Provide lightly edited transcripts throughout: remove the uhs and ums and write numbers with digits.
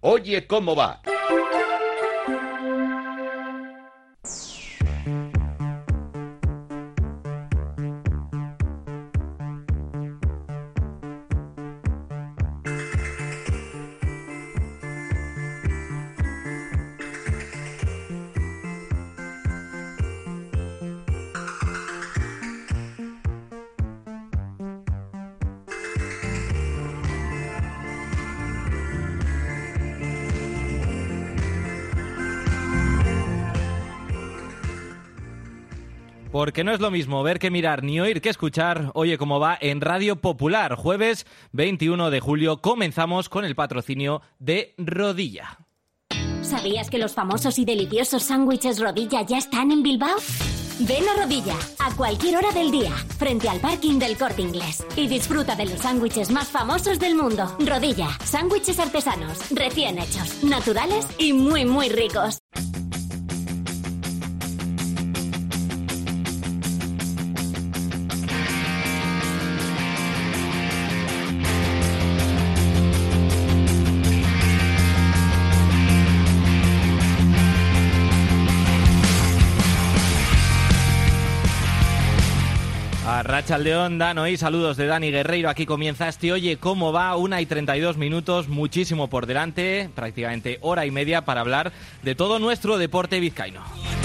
Oye cómo va. Porque no es lo mismo ver que mirar ni oír que escuchar. Oye cómo va en Radio Popular. Jueves 21 de julio comenzamos con el patrocinio de Rodilla. ¿Sabías que los famosos y deliciosos sándwiches Rodilla ya están en Bilbao? Ven a Rodilla a cualquier hora del día, frente al parking del Corte Inglés, y disfruta de los sándwiches más famosos del mundo. Rodilla, sándwiches artesanos, recién hechos, naturales y muy, muy ricos. Arratsaldeon, Dano, y saludos de Dani Guerreiro. Aquí comienza este Oye cómo va, 1:32, muchísimo por delante, prácticamente hora y media para hablar de todo nuestro deporte vizcaíno.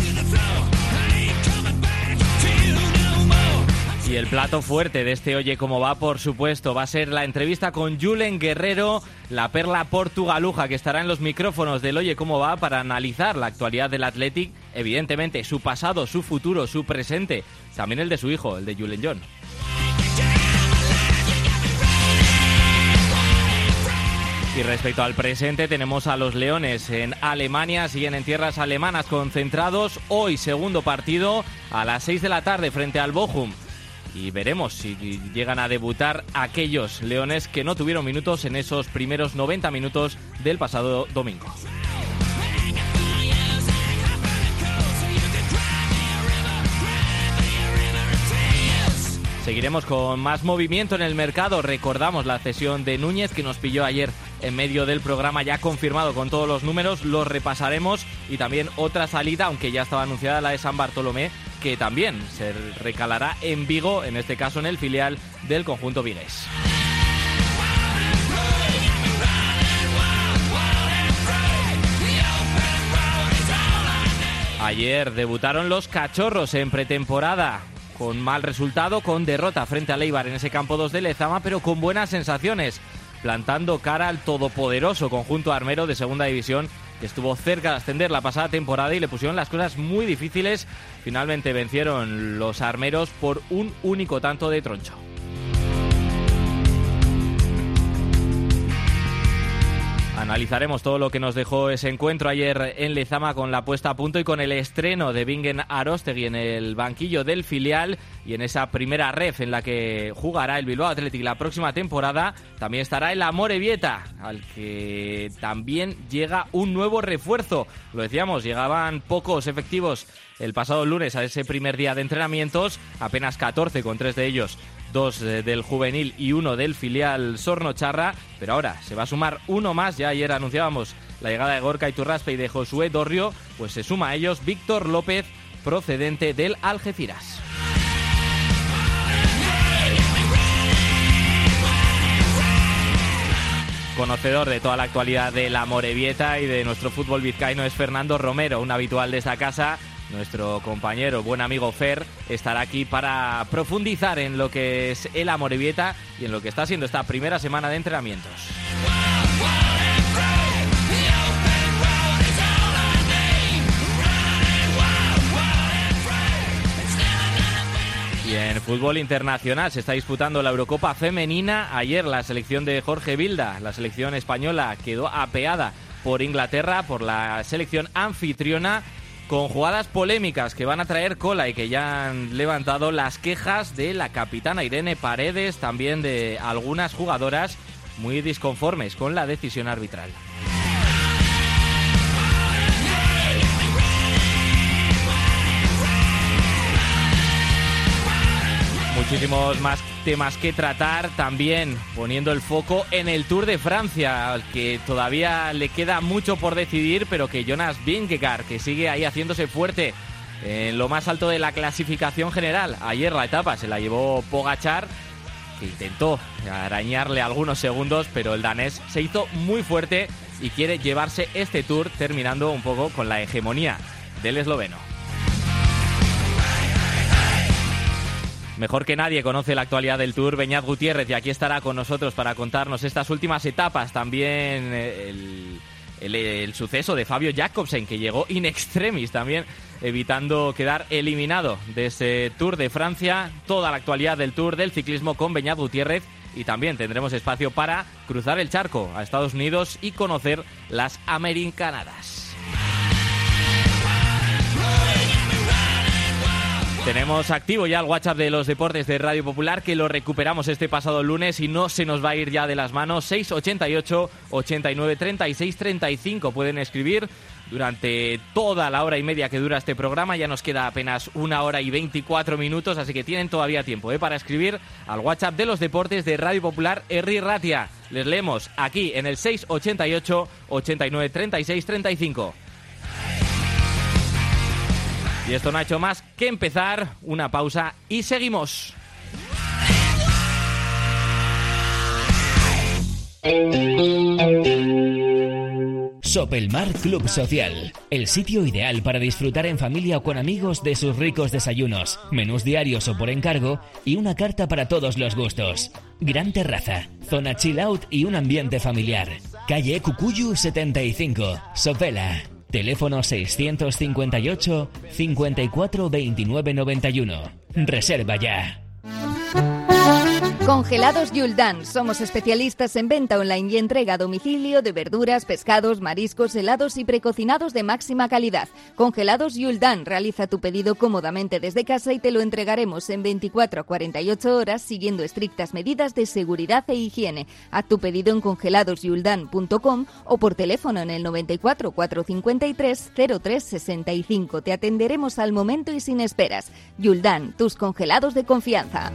Y el plato fuerte de este Oye cómo va, por supuesto, va a ser la entrevista con Julen Guerrero, la perla portugaluja que estará en los micrófonos del Oye cómo va para analizar la actualidad del Athletic, evidentemente su pasado, su futuro, su presente, también el de su hijo, el de Julen John. Y respecto al presente, tenemos a los Leones en Alemania, siguen en tierras alemanas concentrados. Hoy segundo partido a las 6 de la tarde frente al Bochum. Y veremos si llegan a debutar aquellos Leones que no tuvieron minutos en esos primeros 90 minutos del pasado domingo. Seguiremos con más movimiento en el mercado. Recordamos la cesión de Núñez que nos pilló ayer en medio del programa, ya confirmado con todos los números, los repasaremos, y también otra salida, aunque ya estaba anunciada, la de San Bartolomé, que también se recalará en Vigo, en este caso en el filial del conjunto vigués. Ayer debutaron los cachorros en pretemporada, con mal resultado, con derrota frente al Eibar en ese campo 2 de Lezama, pero con buenas sensaciones, plantando cara al todopoderoso conjunto armero de segunda división, que estuvo cerca de ascender la pasada temporada y le pusieron las cosas muy difíciles. Finalmente vencieron los armeros por un único tanto de Troncho. Analizaremos todo lo que nos dejó ese encuentro ayer en Lezama, con la puesta a punto y con el estreno de Bingen Arostegui en el banquillo del filial, y en esa primera ref en la que jugará el Bilbao Athletic la próxima temporada. También estará el Amorebieta, al que también llega un nuevo refuerzo. Lo decíamos, llegaban pocos efectivos el pasado lunes a ese primer día de entrenamientos, apenas 14, con 3 de ellos, 2 del juvenil y 1 del filial Sornocharra, pero ahora se va a sumar uno más. Ya ayer anunciábamos la llegada de Gorka Iturraspe y de Josué Dorrio, pues se suma a ellos Víctor López, procedente del Algeciras. Conocedor de toda la actualidad de la Amorebieta y de nuestro fútbol vizcaíno es Fernando Romero, un habitual de esta casa. Nuestro compañero, buen amigo Fer, estará aquí para profundizar en lo que es el Amorebieta y en lo que está siendo esta primera semana de entrenamientos. Y en fútbol internacional se está disputando la Eurocopa femenina. Ayer la selección de Jorge Vilda, la selección española, quedó apeada por Inglaterra, por la selección anfitriona, con jugadas polémicas que van a traer cola y que ya han levantado las quejas de la capitana Irene Paredes, también de algunas jugadoras muy disconformes con la decisión arbitral. Muchísimos más temas que tratar, también poniendo el foco en el Tour de Francia, al que todavía le queda mucho por decidir, pero que Jonas Vingegaard, que sigue ahí haciéndose fuerte en lo más alto de la clasificación general. Ayer la etapa se la llevó Pogačar, que intentó arañarle algunos segundos, pero el danés se hizo muy fuerte y quiere llevarse este Tour, terminando un poco con la hegemonía del esloveno. Mejor que nadie conoce la actualidad del Tour Beñat Gutiérrez, y aquí estará con nosotros para contarnos estas últimas etapas. También el suceso de Fabio Jakobsen, que llegó in extremis también, evitando quedar eliminado de ese Tour de Francia. Toda la actualidad del Tour del ciclismo con Beñat Gutiérrez, y también tendremos espacio para cruzar el charco a Estados Unidos y conocer las Americanadas. Tenemos activo ya el WhatsApp de los deportes de Radio Popular, que lo recuperamos este pasado lunes y no se nos va a ir ya de las manos. 688 89 36 35. Pueden escribir durante toda la hora y media que dura este programa. Ya nos queda apenas 1 hora y 24 minutos, así que tienen todavía tiempo para escribir al WhatsApp de los deportes de Radio Popular Herri Ratia. Les leemos aquí en el 688 89 36 35. Y esto no ha hecho más que empezar. Una pausa y seguimos. Sopelmar Club Social, el sitio ideal para disfrutar en familia o con amigos de sus ricos desayunos, menús diarios o por encargo y una carta para todos los gustos. Gran terraza, zona chill out y un ambiente familiar. Calle Cucuyu 75, Sopela. Teléfono 658 54 29 91. Reserva ya. Congelados Yuldan. Somos especialistas en venta online y entrega a domicilio de verduras, pescados, mariscos, helados y precocinados de máxima calidad. Congelados Yuldan. Realiza tu pedido cómodamente desde casa y te lo entregaremos en 24 a 48 horas siguiendo estrictas medidas de seguridad e higiene. Haz tu pedido en congeladosyuldan.com o por teléfono en el 94 453 03 65. Te atenderemos al momento y sin esperas. Yuldan, tus congelados de confianza.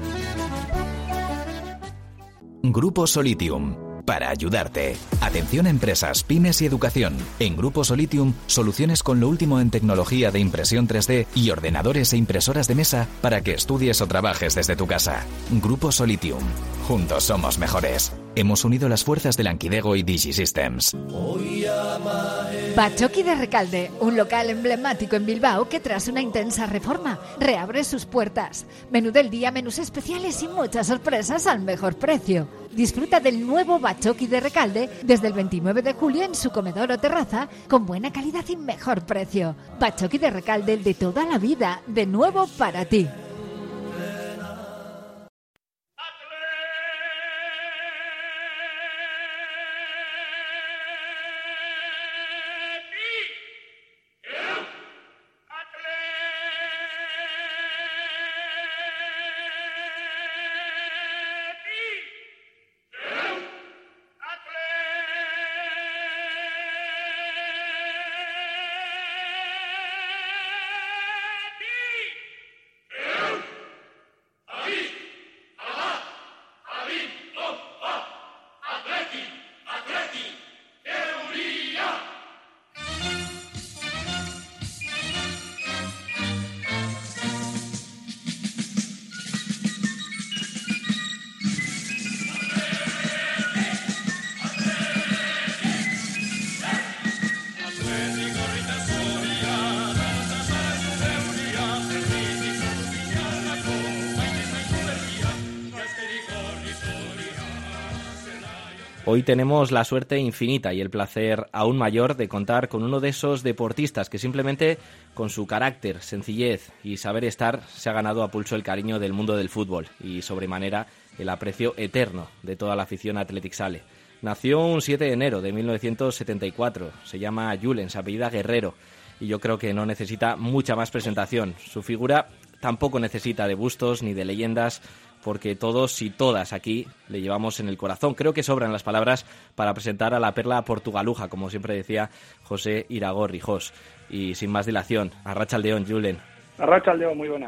Grupo Solitium, para ayudarte. Atención a empresas, pymes y educación. En Grupo Solitium, soluciones con lo último en tecnología de impresión 3D y ordenadores e impresoras de mesa para que estudies o trabajes desde tu casa. Grupo Solitium. Juntos somos mejores. Hemos unido las fuerzas de Lankidego y DigiSystems. Batzoki de Recalde, un local emblemático en Bilbao que tras una intensa reforma reabre sus puertas. Menú del día, menús especiales y muchas sorpresas al mejor precio. Disfruta del nuevo Batzoki de Recalde desde el 29 de julio en su comedor o terraza con buena calidad y mejor precio. Batzoki de Recalde, el de toda la vida, de nuevo para ti. Hoy tenemos la suerte infinita y el placer aún mayor de contar con uno de esos deportistas que simplemente con su carácter, sencillez y saber estar se ha ganado a pulso el cariño del mundo del fútbol y sobremanera el aprecio eterno de toda la afición Athletic Sale. Nació un 7 de enero de 1974, se llama Julen, se apellida Guerrero y yo creo que no necesita mucha más presentación. Su figura tampoco necesita de bustos ni de leyendas, porque todos y todas aquí le llevamos en el corazón. Creo que sobran las palabras para presentar a la perla portugaluja, como siempre decía José Iragorri, Jos. Y sin más dilación, arratsaldeon, Julen. Arratsaldeon, muy buena.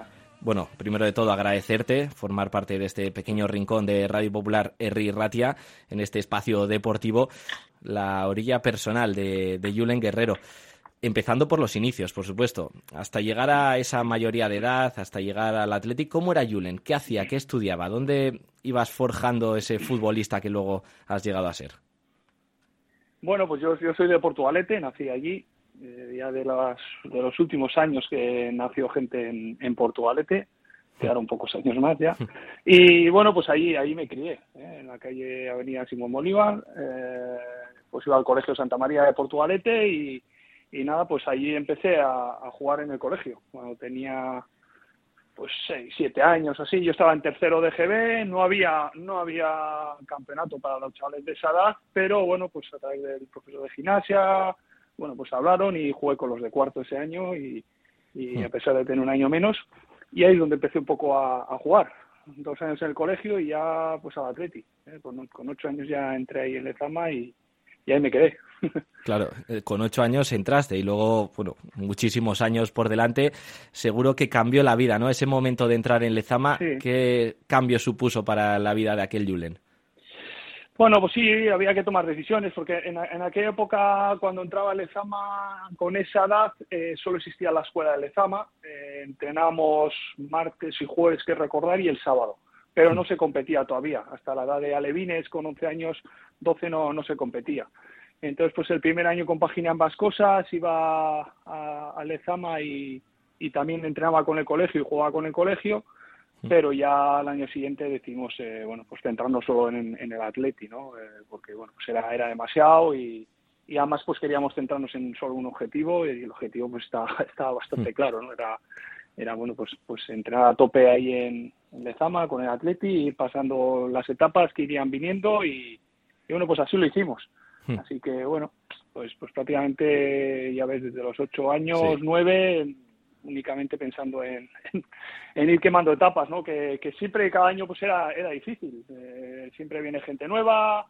Bueno, primero de todo agradecerte formar parte de este pequeño rincón de Radio Popular Herri Ratia en este espacio deportivo, la orilla personal de Julen Guerrero. Empezando por los inicios, por supuesto, hasta llegar a esa mayoría de edad, hasta llegar al Athletic. ¿Cómo era Julen? ¿Qué hacía? ¿Qué estudiaba? ¿Dónde ibas forjando ese futbolista que luego has llegado a ser? Bueno, pues yo soy de Portugalete, nací allí. Ya de los últimos años que nació gente en Portugalete, quedaron pocos años más ya, y bueno, pues ahí me crié, en la calle Avenida Simón Bolívar, pues iba al Colegio Santa María de Portugalete y nada, pues allí empecé a jugar en el colegio, cuando tenía pues 6, 7 años así. Yo estaba en tercero de GB, no había campeonato para los chavales de esa edad, pero bueno, pues a través del profesor de gimnasia, bueno, pues hablaron y jugué con los de cuarto ese año y a pesar de tener un año menos, y ahí es donde empecé un poco a jugar. 2 años en el colegio y ya pues al Atleti. Con 8 años ya entré ahí en Lezama y ahí me quedé. Claro, con 8 años entraste y luego, bueno, muchísimos años por delante. Seguro que cambió la vida, ¿no? Ese momento de entrar en Lezama, sí. ¿Qué cambio supuso para la vida de aquel Julen? Bueno, pues sí, había que tomar decisiones, porque en aquella época, cuando entraba a Lezama, con esa edad, solo existía la escuela de Lezama. Entrenábamos martes y jueves, que recordar, y el sábado. Pero no se competía todavía. Hasta la edad de alevines, con 11 años, 12 no se competía. Entonces, pues el primer año compaginé ambas cosas, iba a Lezama y también entrenaba con el colegio y jugaba con el colegio. Pero ya al año siguiente decidimos pues centrarnos solo en el Atleti, ¿no? Porque bueno, pues era demasiado y además pues queríamos centrarnos en solo un objetivo, y el objetivo pues estaba bastante claro, ¿no? Era bueno, pues entrenar a tope ahí en Lezama con el Atleti y ir pasando las etapas que irían viniendo y bueno, pues así lo hicimos. Así que bueno, pues prácticamente ya ves, desde los 8 años, sí. 9, únicamente pensando en ir quemando etapas, ¿no? Que siempre, cada año pues era difícil. Siempre viene gente nueva,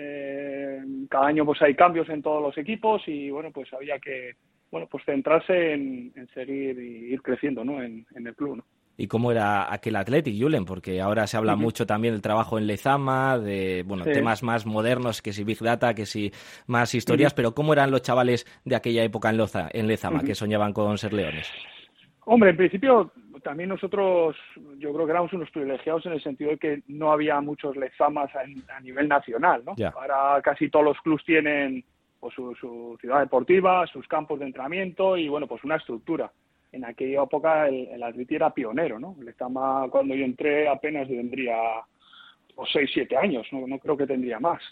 cada año pues hay cambios en todos los equipos y bueno, pues había que pues centrarse en seguir y ir creciendo, ¿no? En el club, ¿no? ¿Y cómo era aquel Athletic, Julen? Porque ahora se habla mucho también del trabajo en Lezama, de temas más modernos, que si Big Data, que si más historias, pero ¿cómo eran los chavales de aquella época en Lezama, que soñaban con ser leones? Hombre, en principio también nosotros, yo creo que éramos unos privilegiados en el sentido de que no había muchos Lezamas a nivel nacional, ¿no? Yeah. Ahora casi todos los clubs tienen pues, su ciudad deportiva, sus campos de entrenamiento y bueno, pues una estructura. En aquella época el Atleti era pionero, ¿no? Lezama, cuando yo entré, apenas tendría 6, 7 años, no creo que tendría más.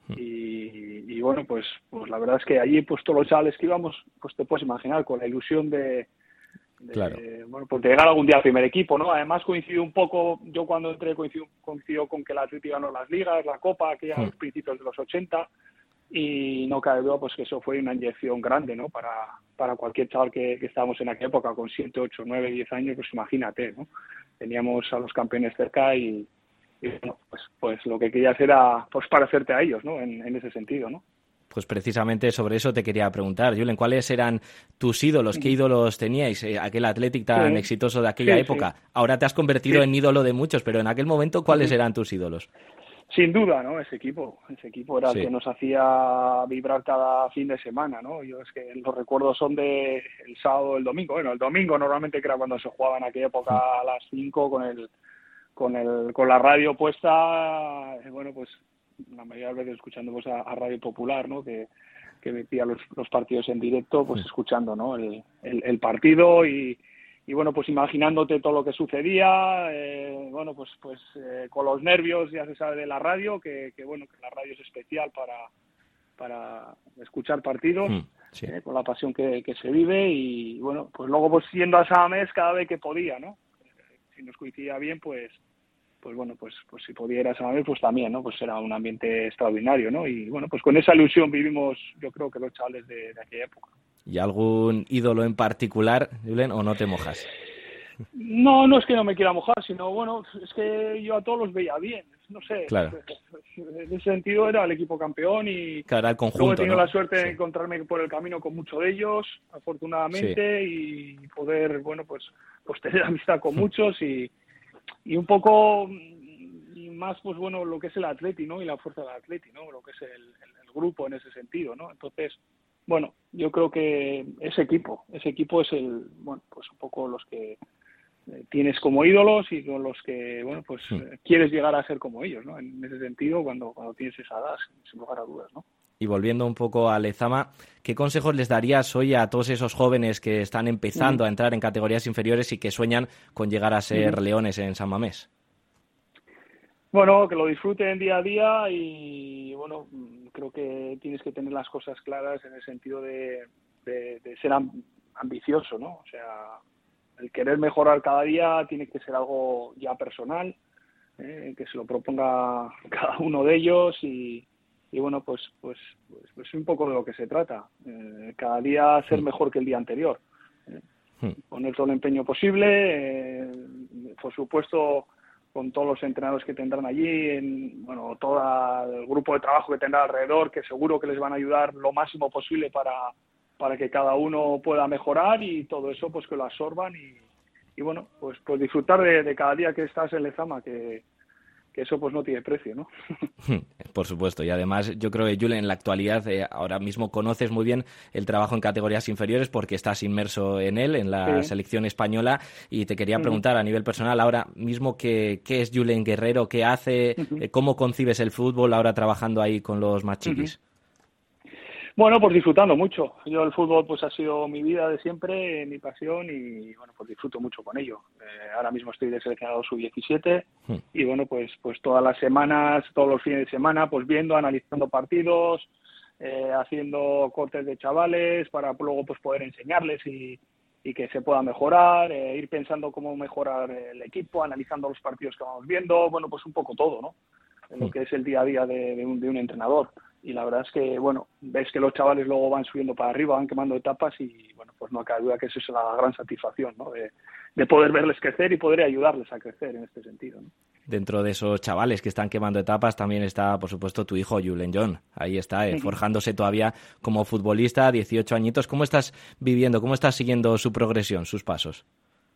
Y bueno, pues la verdad es que allí pues todos los chavales que íbamos, pues te puedes imaginar, con la ilusión de bueno, pues de llegar algún día al primer equipo, ¿no? Además coincidió un poco, yo cuando entré coincidió con que el Atleti ganó las ligas, la Copa, aquella a los principios de los 80, y no cabe duda pues que eso fue una inyección grande, ¿no? Para cualquier chaval que estábamos en aquella época con 7, 8, 9, 10 años, pues imagínate, ¿no? Teníamos a los campeones cerca y bueno, pues lo que querías era pues parecerte a ellos, ¿no? En ese sentido, ¿no? Pues precisamente sobre eso te quería preguntar, Julen, ¿cuáles eran tus ídolos? ¿Qué ídolos teníais? Aquel Athletic tan exitoso de aquella época. Sí. Ahora te has convertido en ídolo de muchos, pero en aquel momento, ¿cuáles eran tus ídolos? Sin duda, ¿no? Ese equipo era el que nos hacía vibrar cada fin de semana, ¿no? Yo es que los recuerdos son de el sábado, el domingo. Bueno, el domingo normalmente, que era cuando se jugaba en aquella época a las 5 con la radio puesta, bueno, pues la mayoría de veces escuchando pues a Radio Popular, ¿no? Que metía los partidos en directo, pues escuchando, ¿no? El partido y bueno, pues imaginándote todo lo que sucedía, bueno, pues con los nervios, ya se sabe de la radio, que bueno, que la radio es especial para escuchar partidos, con la pasión que se vive y bueno, pues luego pues yendo a Samamés cada vez que podía, ¿no? Si nos coincidía bien, pues bueno, pues si podía ir a Samamés, pues también, ¿no? Pues era un ambiente extraordinario, ¿no? Y bueno, pues con esa ilusión vivimos, yo creo que los chavales de aquella época. ¿Y algún ídolo en particular, Julen, o no te mojas? No es que no me quiera mojar, sino bueno, es que yo a todos los veía bien. no sé, claro. En ese sentido era el equipo campeón y claro, el conjunto, luego he tenido ¿no? la suerte Sí. de encontrarme por el camino con muchos de ellos, afortunadamente, y poder, bueno, pues tener amistad con muchos y un poco y más, pues bueno, lo que es el Atleti, ¿no? Y la fuerza del Atleti, ¿no? Lo que es el grupo en ese sentido, ¿no? Entonces, bueno, yo creo que ese equipo es bueno, pues un poco los que tienes como ídolos y con los que, bueno, pues quieres llegar a ser como ellos, ¿no? En ese sentido, cuando tienes esa edad, sin lugar a dudas, ¿no? Y volviendo un poco a Lezama, ¿qué consejos les darías hoy a todos esos jóvenes que están empezando a entrar en categorías inferiores y que sueñan con llegar a ser leones en San Mamés? Bueno, que lo disfruten día a día y, bueno, creo que tienes que tener las cosas claras en el sentido de ser ambicioso, ¿no? O sea, el querer mejorar cada día tiene que ser algo ya personal, que se lo proponga cada uno de ellos y bueno, pues un poco de lo que se trata. Cada día ser mejor que el día anterior. Poner todo el empeño posible, por supuesto, con todos los entrenadores que tendrán allí, bueno, todo el grupo de trabajo que tendrá alrededor, que seguro que les van a ayudar lo máximo posible para que cada uno pueda mejorar y todo eso pues que lo absorban y bueno, pues disfrutar de cada día que estás en Lezama, que eso pues no tiene precio, ¿no? Por supuesto, y además yo creo que Julen, en la actualidad ahora mismo conoces muy bien el trabajo en categorías inferiores porque estás inmerso en él, en la selección española, y te quería preguntar a nivel personal ahora mismo qué es Julen Guerrero, qué hace, cómo concibes el fútbol ahora trabajando ahí con los más chiquis. Bueno, pues disfrutando mucho. Yo el fútbol pues ha sido mi vida de siempre, mi pasión y bueno, pues disfruto mucho con ello. Ahora mismo estoy de seleccionado sub-17 y bueno, pues todas las semanas, todos los fines de semana, pues viendo, analizando partidos, haciendo cortes de chavales para luego pues poder enseñarles y que se pueda mejorar, ir pensando cómo mejorar el equipo, analizando los partidos que vamos viendo, bueno, pues un poco todo, ¿no? En lo que es el día a día de un entrenador. Y la verdad es que, bueno, ves que los chavales luego van subiendo para arriba, van quemando etapas y, bueno, pues no cabe duda que eso es la gran satisfacción, ¿no? De poder verles crecer y poder ayudarles a crecer en este sentido, ¿no? Dentro de esos chavales que están quemando etapas también está, por supuesto, tu hijo, Julen John. Ahí está, forjándose todavía como futbolista, 18 añitos. ¿Cómo estás viviendo, cómo estás siguiendo su progresión, sus pasos?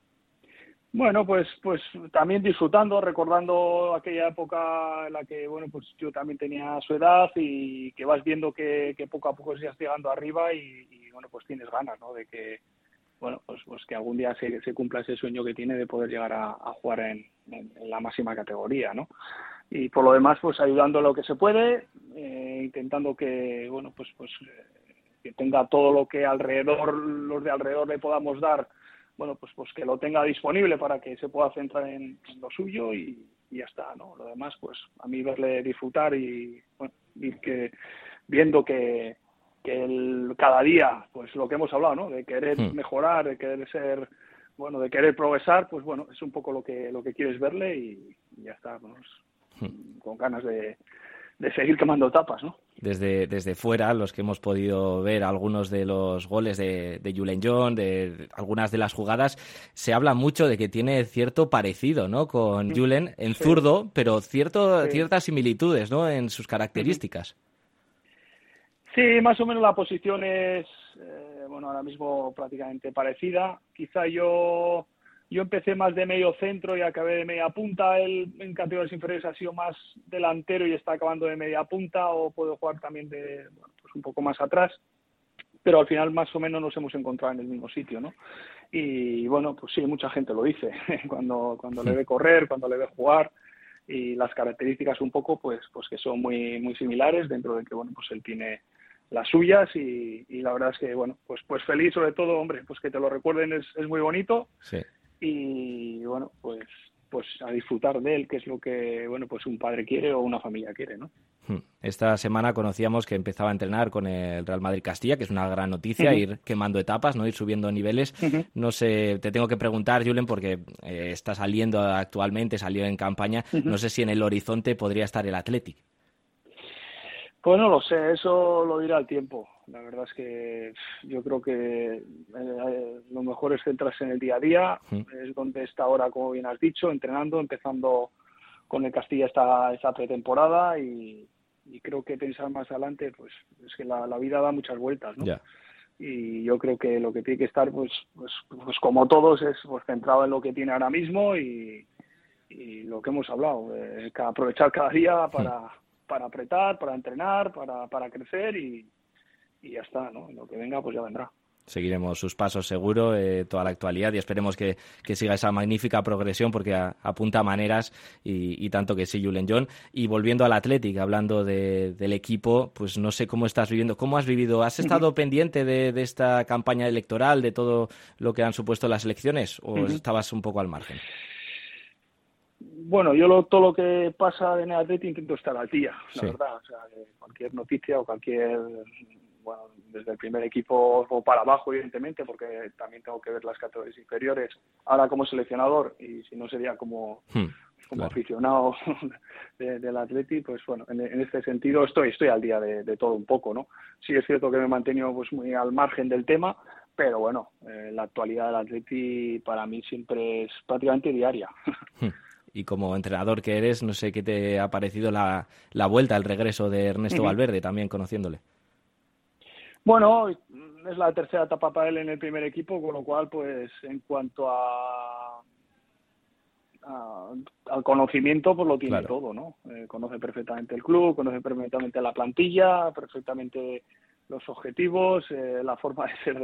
Bueno, pues también disfrutando, recordando aquella época en la que, bueno, pues yo también tenía su edad y que vas viendo que poco a poco sigas llegando arriba y bueno, pues tienes ganas, ¿no? De que, bueno, pues que algún día se cumpla ese sueño que tiene de poder llegar a jugar en la máxima categoría, ¿no? Y por lo demás, pues ayudando lo que se puede, intentando que, bueno, pues que tenga todo lo que los de alrededor le podamos dar, bueno, pues que lo tenga disponible para que se pueda centrar en lo suyo y ya está, ¿no? Lo demás, pues a mí verle disfrutar y, bueno, ir viendo que cada día, pues lo que hemos hablado, ¿no? De querer mejorar, de querer ser, bueno, de querer progresar, pues bueno, es un poco lo que quieres verle y ya está, pues, con ganas de seguir quemando etapas, ¿no? Desde fuera, los que hemos podido ver algunos de los goles de Julen John, de algunas de las jugadas, se habla mucho de que tiene cierto parecido, ¿no? Con Julen en zurdo, pero ciertas similitudes, ¿no? En sus características. Sí, más o menos la posición es, bueno, ahora mismo prácticamente parecida. Quizá yo empecé más de medio centro y acabé de media punta. Él en categorías inferiores ha sido más delantero y está acabando de media punta, o puedo jugar también pues un poco más atrás. Pero al final más o menos nos hemos encontrado en el mismo sitio, ¿no? Y bueno, pues sí, mucha gente lo dice cuando le ve correr, cuando le ve jugar, y las características un poco pues que son muy muy similares, dentro de que, bueno, pues él tiene las suyas y la verdad es que, bueno, pues feliz sobre todo, hombre, pues que te lo recuerden es muy bonito. Sí. Y bueno, pues a disfrutar de él, que es lo que, bueno, pues un padre quiere o una familia quiere, ¿no? Esta semana conocíamos que empezaba a entrenar con el Real Madrid Castilla, que es una gran noticia, ir quemando etapas, ¿no? Ir subiendo niveles. No sé, te tengo que preguntar, Julen, porque está saliendo actualmente, salió en campaña, no sé si en el horizonte podría estar el Athletic. Pues no lo sé, eso lo dirá el tiempo. La verdad es que yo creo que lo mejor es centrarse en el día a día, es donde está ahora, como bien has dicho, entrenando, empezando con el Castilla esta pretemporada y creo que pensar más adelante, pues es que la vida da muchas vueltas, ¿no? Ya. Y yo creo que lo que tiene que estar, pues como todos, es pues centrado en lo que tiene ahora mismo y lo que hemos hablado, aprovechar cada día para apretar, para entrenar, para crecer y ya está, ¿no? Lo que venga, pues ya vendrá. Seguiremos sus pasos seguro, toda la actualidad, y esperemos que siga esa magnífica progresión porque apunta maneras y tanto que sí, Julen John. Y volviendo al Athletic, hablando del equipo, pues no sé cómo estás viviendo, cómo has vivido, ¿has estado pendiente de esta campaña electoral, de todo lo que han supuesto las elecciones o estabas un poco al margen? Bueno, yo todo lo que pasa en el Athletic intento estar al día, la verdad. O sea, cualquier noticia o cualquier... Bueno, desde el primer equipo o para abajo, evidentemente, porque también tengo que ver las categorías inferiores. Ahora como seleccionador, y si no sería como aficionado del Atleti, pues bueno, en este sentido estoy al día de todo un poco, ¿no? Sí es cierto que me he mantenido pues muy al margen del tema, pero bueno, la actualidad del Atleti para mí siempre es prácticamente diaria. Y como entrenador que eres, no sé qué te ha parecido la vuelta, el regreso de Ernesto Valverde, también conociéndole. Bueno, es la tercera etapa para él en el primer equipo, con lo cual, pues, en cuanto al conocimiento, pues lo tiene todo, ¿no? Conoce perfectamente el club, conoce perfectamente la plantilla, perfectamente los objetivos, la forma de ser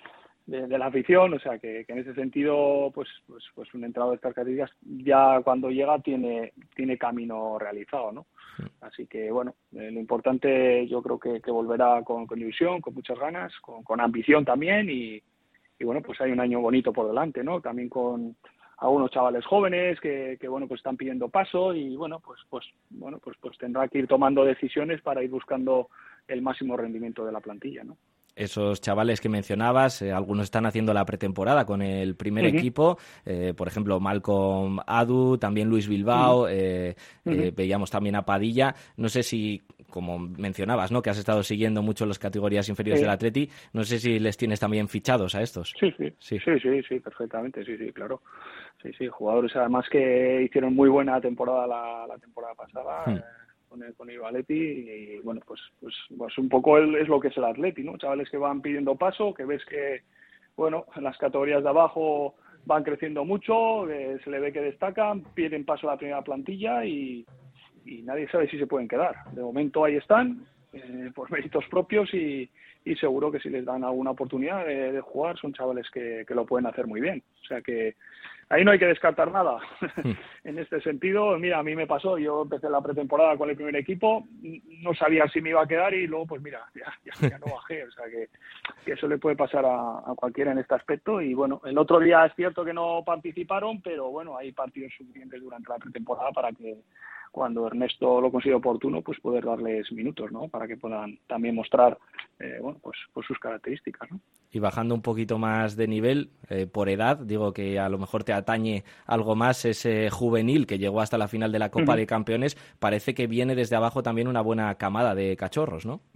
de la afición, o sea que en ese sentido, pues un entrenador de estas categorías ya cuando llega tiene camino realizado, ¿no? Así que bueno, lo importante yo creo que volverá con ilusión, con muchas ganas, con ambición también y bueno, pues hay un año bonito por delante, ¿no? También con algunos chavales jóvenes que bueno, pues están pidiendo paso y bueno, pues tendrá que ir tomando decisiones para ir buscando el máximo rendimiento de la plantilla, ¿no? Esos chavales que mencionabas, algunos están haciendo la pretemporada con el primer equipo, por ejemplo, Malcolm Adu, también Luis Bilbao, veíamos también a Padilla. No sé si, como mencionabas, ¿no?, que has estado siguiendo mucho las categorías inferiores del Atleti, no sé si les tienes también fichados a estos. Sí, perfectamente, sí, claro. Sí, jugadores además que hicieron muy buena temporada la temporada pasada. Con el Atleti y bueno, pues un poco es lo que es el Atleti, ¿no? Chavales que van pidiendo paso, que ves que, bueno, en las categorías de abajo van creciendo mucho, se le ve que destacan, piden paso a la primera plantilla y nadie sabe si se pueden quedar. De momento ahí están, por méritos propios y seguro que si les dan alguna oportunidad de jugar son chavales que lo pueden hacer muy bien. O sea que ahí no hay que descartar nada. En este sentido, mira, a mí me pasó, yo empecé la pretemporada con el primer equipo, no sabía si me iba a quedar y luego, pues mira, ya no bajé. O sea que eso le puede pasar a cualquiera en este aspecto. Y bueno, el otro día es cierto que no participaron, pero bueno, hay partidos suficientes durante la pretemporada para que cuando Ernesto lo considere oportuno, pues poder darles minutos, ¿no? Para que puedan también mostrar, pues sus características, ¿no? Y bajando un poquito más de nivel, por edad, digo que a lo mejor te atañe algo más ese juvenil que llegó hasta la final de la Copa de Campeones, parece que viene desde abajo también una buena camada de cachorros, ¿no?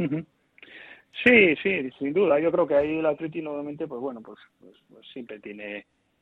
Sí, sin duda. Yo creo que ahí el Atleti nuevamente, pues siempre tiene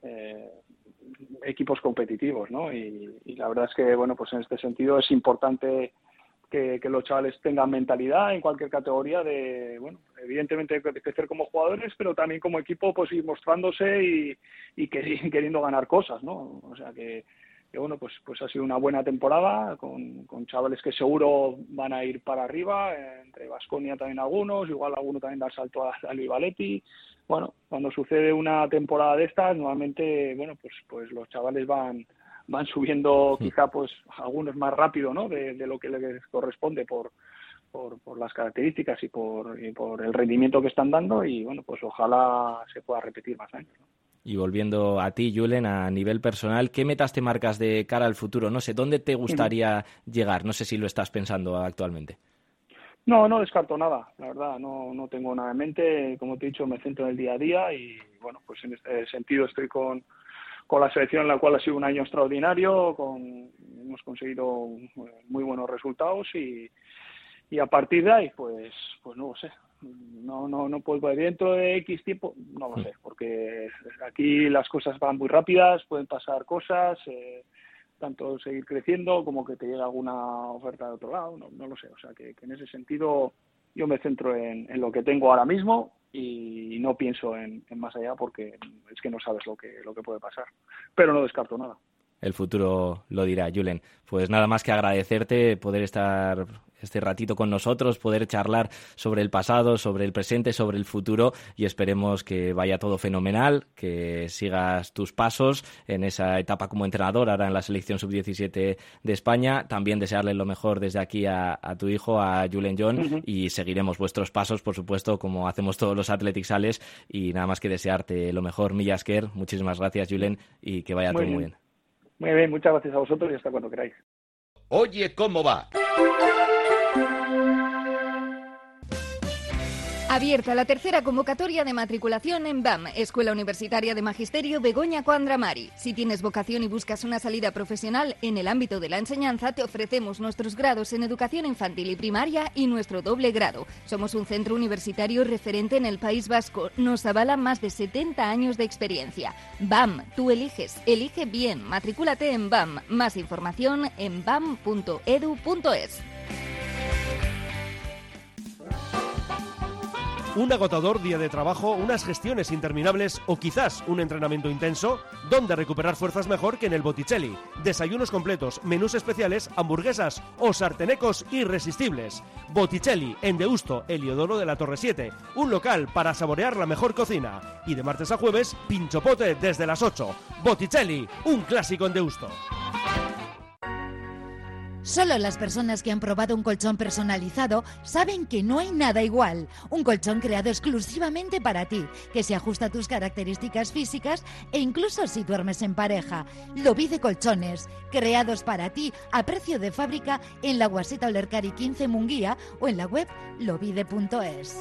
equipos competitivos, ¿no? Y la verdad es que, bueno, pues en este sentido es importante que los chavales tengan mentalidad en cualquier categoría de, bueno, evidentemente de crecer como jugadores, pero también como equipo, pues ir mostrándose y queriendo ganar cosas, ¿no? O sea que bueno, pues ha sido una buena temporada con chavales que seguro van a ir para arriba, entre Baskonia también algunos, igual alguno también da el salto a Luis Valetti. Bueno, cuando sucede una temporada de estas, normalmente, bueno, pues los chavales van subiendo quizá pues algunos más rápido, ¿no?, de lo que les corresponde por las características y por el rendimiento que están dando y bueno, pues ojalá se pueda repetir más años, ¿no? Y volviendo a ti, Julen, a nivel personal, ¿qué metas te marcas de cara al futuro? No sé, ¿dónde te gustaría llegar? No sé si lo estás pensando actualmente. No descarto nada, la verdad, no tengo nada en mente. Como te he dicho, me centro en el día a día y bueno, pues en este sentido estoy con la selección, en la cual ha sido un año extraordinario, hemos conseguido muy buenos resultados y a partir de ahí, pues no lo sé. No puedo, dentro de X tiempo, no lo sé, porque aquí las cosas van muy rápidas, pueden pasar cosas, tanto seguir creciendo como que te llegue alguna oferta de otro lado, no lo sé. O sea, que en ese sentido yo me centro en lo que tengo ahora mismo y no pienso en más allá, porque es que no sabes lo que puede pasar. Pero no descarto nada. El futuro lo dirá, Julen. Pues nada más que agradecerte poder estar este ratito con nosotros, poder charlar sobre el pasado, sobre el presente, sobre el futuro, y esperemos que vaya todo fenomenal, que sigas tus pasos en esa etapa como entrenador, ahora en la selección sub-17 de España. También desearle lo mejor desde aquí a tu hijo, a Julen John, y seguiremos vuestros pasos, por supuesto, como hacemos todos los Athletic Sales, y nada más que desearte lo mejor. Mila esker, muchísimas gracias, Julen, y que vaya todo muy bien. Muy bien, muchas gracias a vosotros y hasta cuando queráis. Oye, ¿cómo va? Abierta la tercera convocatoria de matriculación en BAM, Escuela Universitaria de Magisterio Begoña Coandramari. Si tienes vocación y buscas una salida profesional en el ámbito de la enseñanza, te ofrecemos nuestros grados en educación infantil y primaria y nuestro doble grado. Somos un centro universitario referente en el País Vasco. Nos avalan más de 70 años de experiencia. BAM, tú eliges, elige bien. Matricúlate en BAM. Más información en bam.edu.es. Un agotador día de trabajo, unas gestiones interminables o quizás un entrenamiento intenso. ¿Dónde recuperar fuerzas mejor que en el Botticelli? Desayunos completos, menús especiales, hamburguesas o sartenecos irresistibles. Botticelli, en Deusto, Heliodoro de la Torre 7. Un local para saborear la mejor cocina. Y de martes a jueves, pinchopote desde las 8. Botticelli, un clásico en Deusto. Solo las personas que han probado un colchón personalizado saben que no hay nada igual. Un colchón creado exclusivamente para ti, que se ajusta a tus características físicas e incluso si duermes en pareja. Lovide Colchones, creados para ti a precio de fábrica en la Guaseta Olercari 15 Munguía o en la web lovide.es.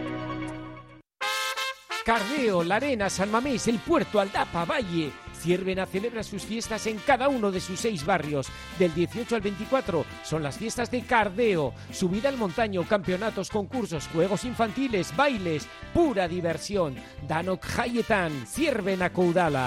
Cardeo, La Arena, San Mamés, El Puerto, Aldapa, Valle. Ciervena celebra sus fiestas en cada uno de sus 6 barrios. Del 18 al 24 son las fiestas de Cardeo. Subida al montaño, campeonatos, concursos, juegos infantiles, bailes, pura diversión. Danok Jaietan, Ciervena Coudala.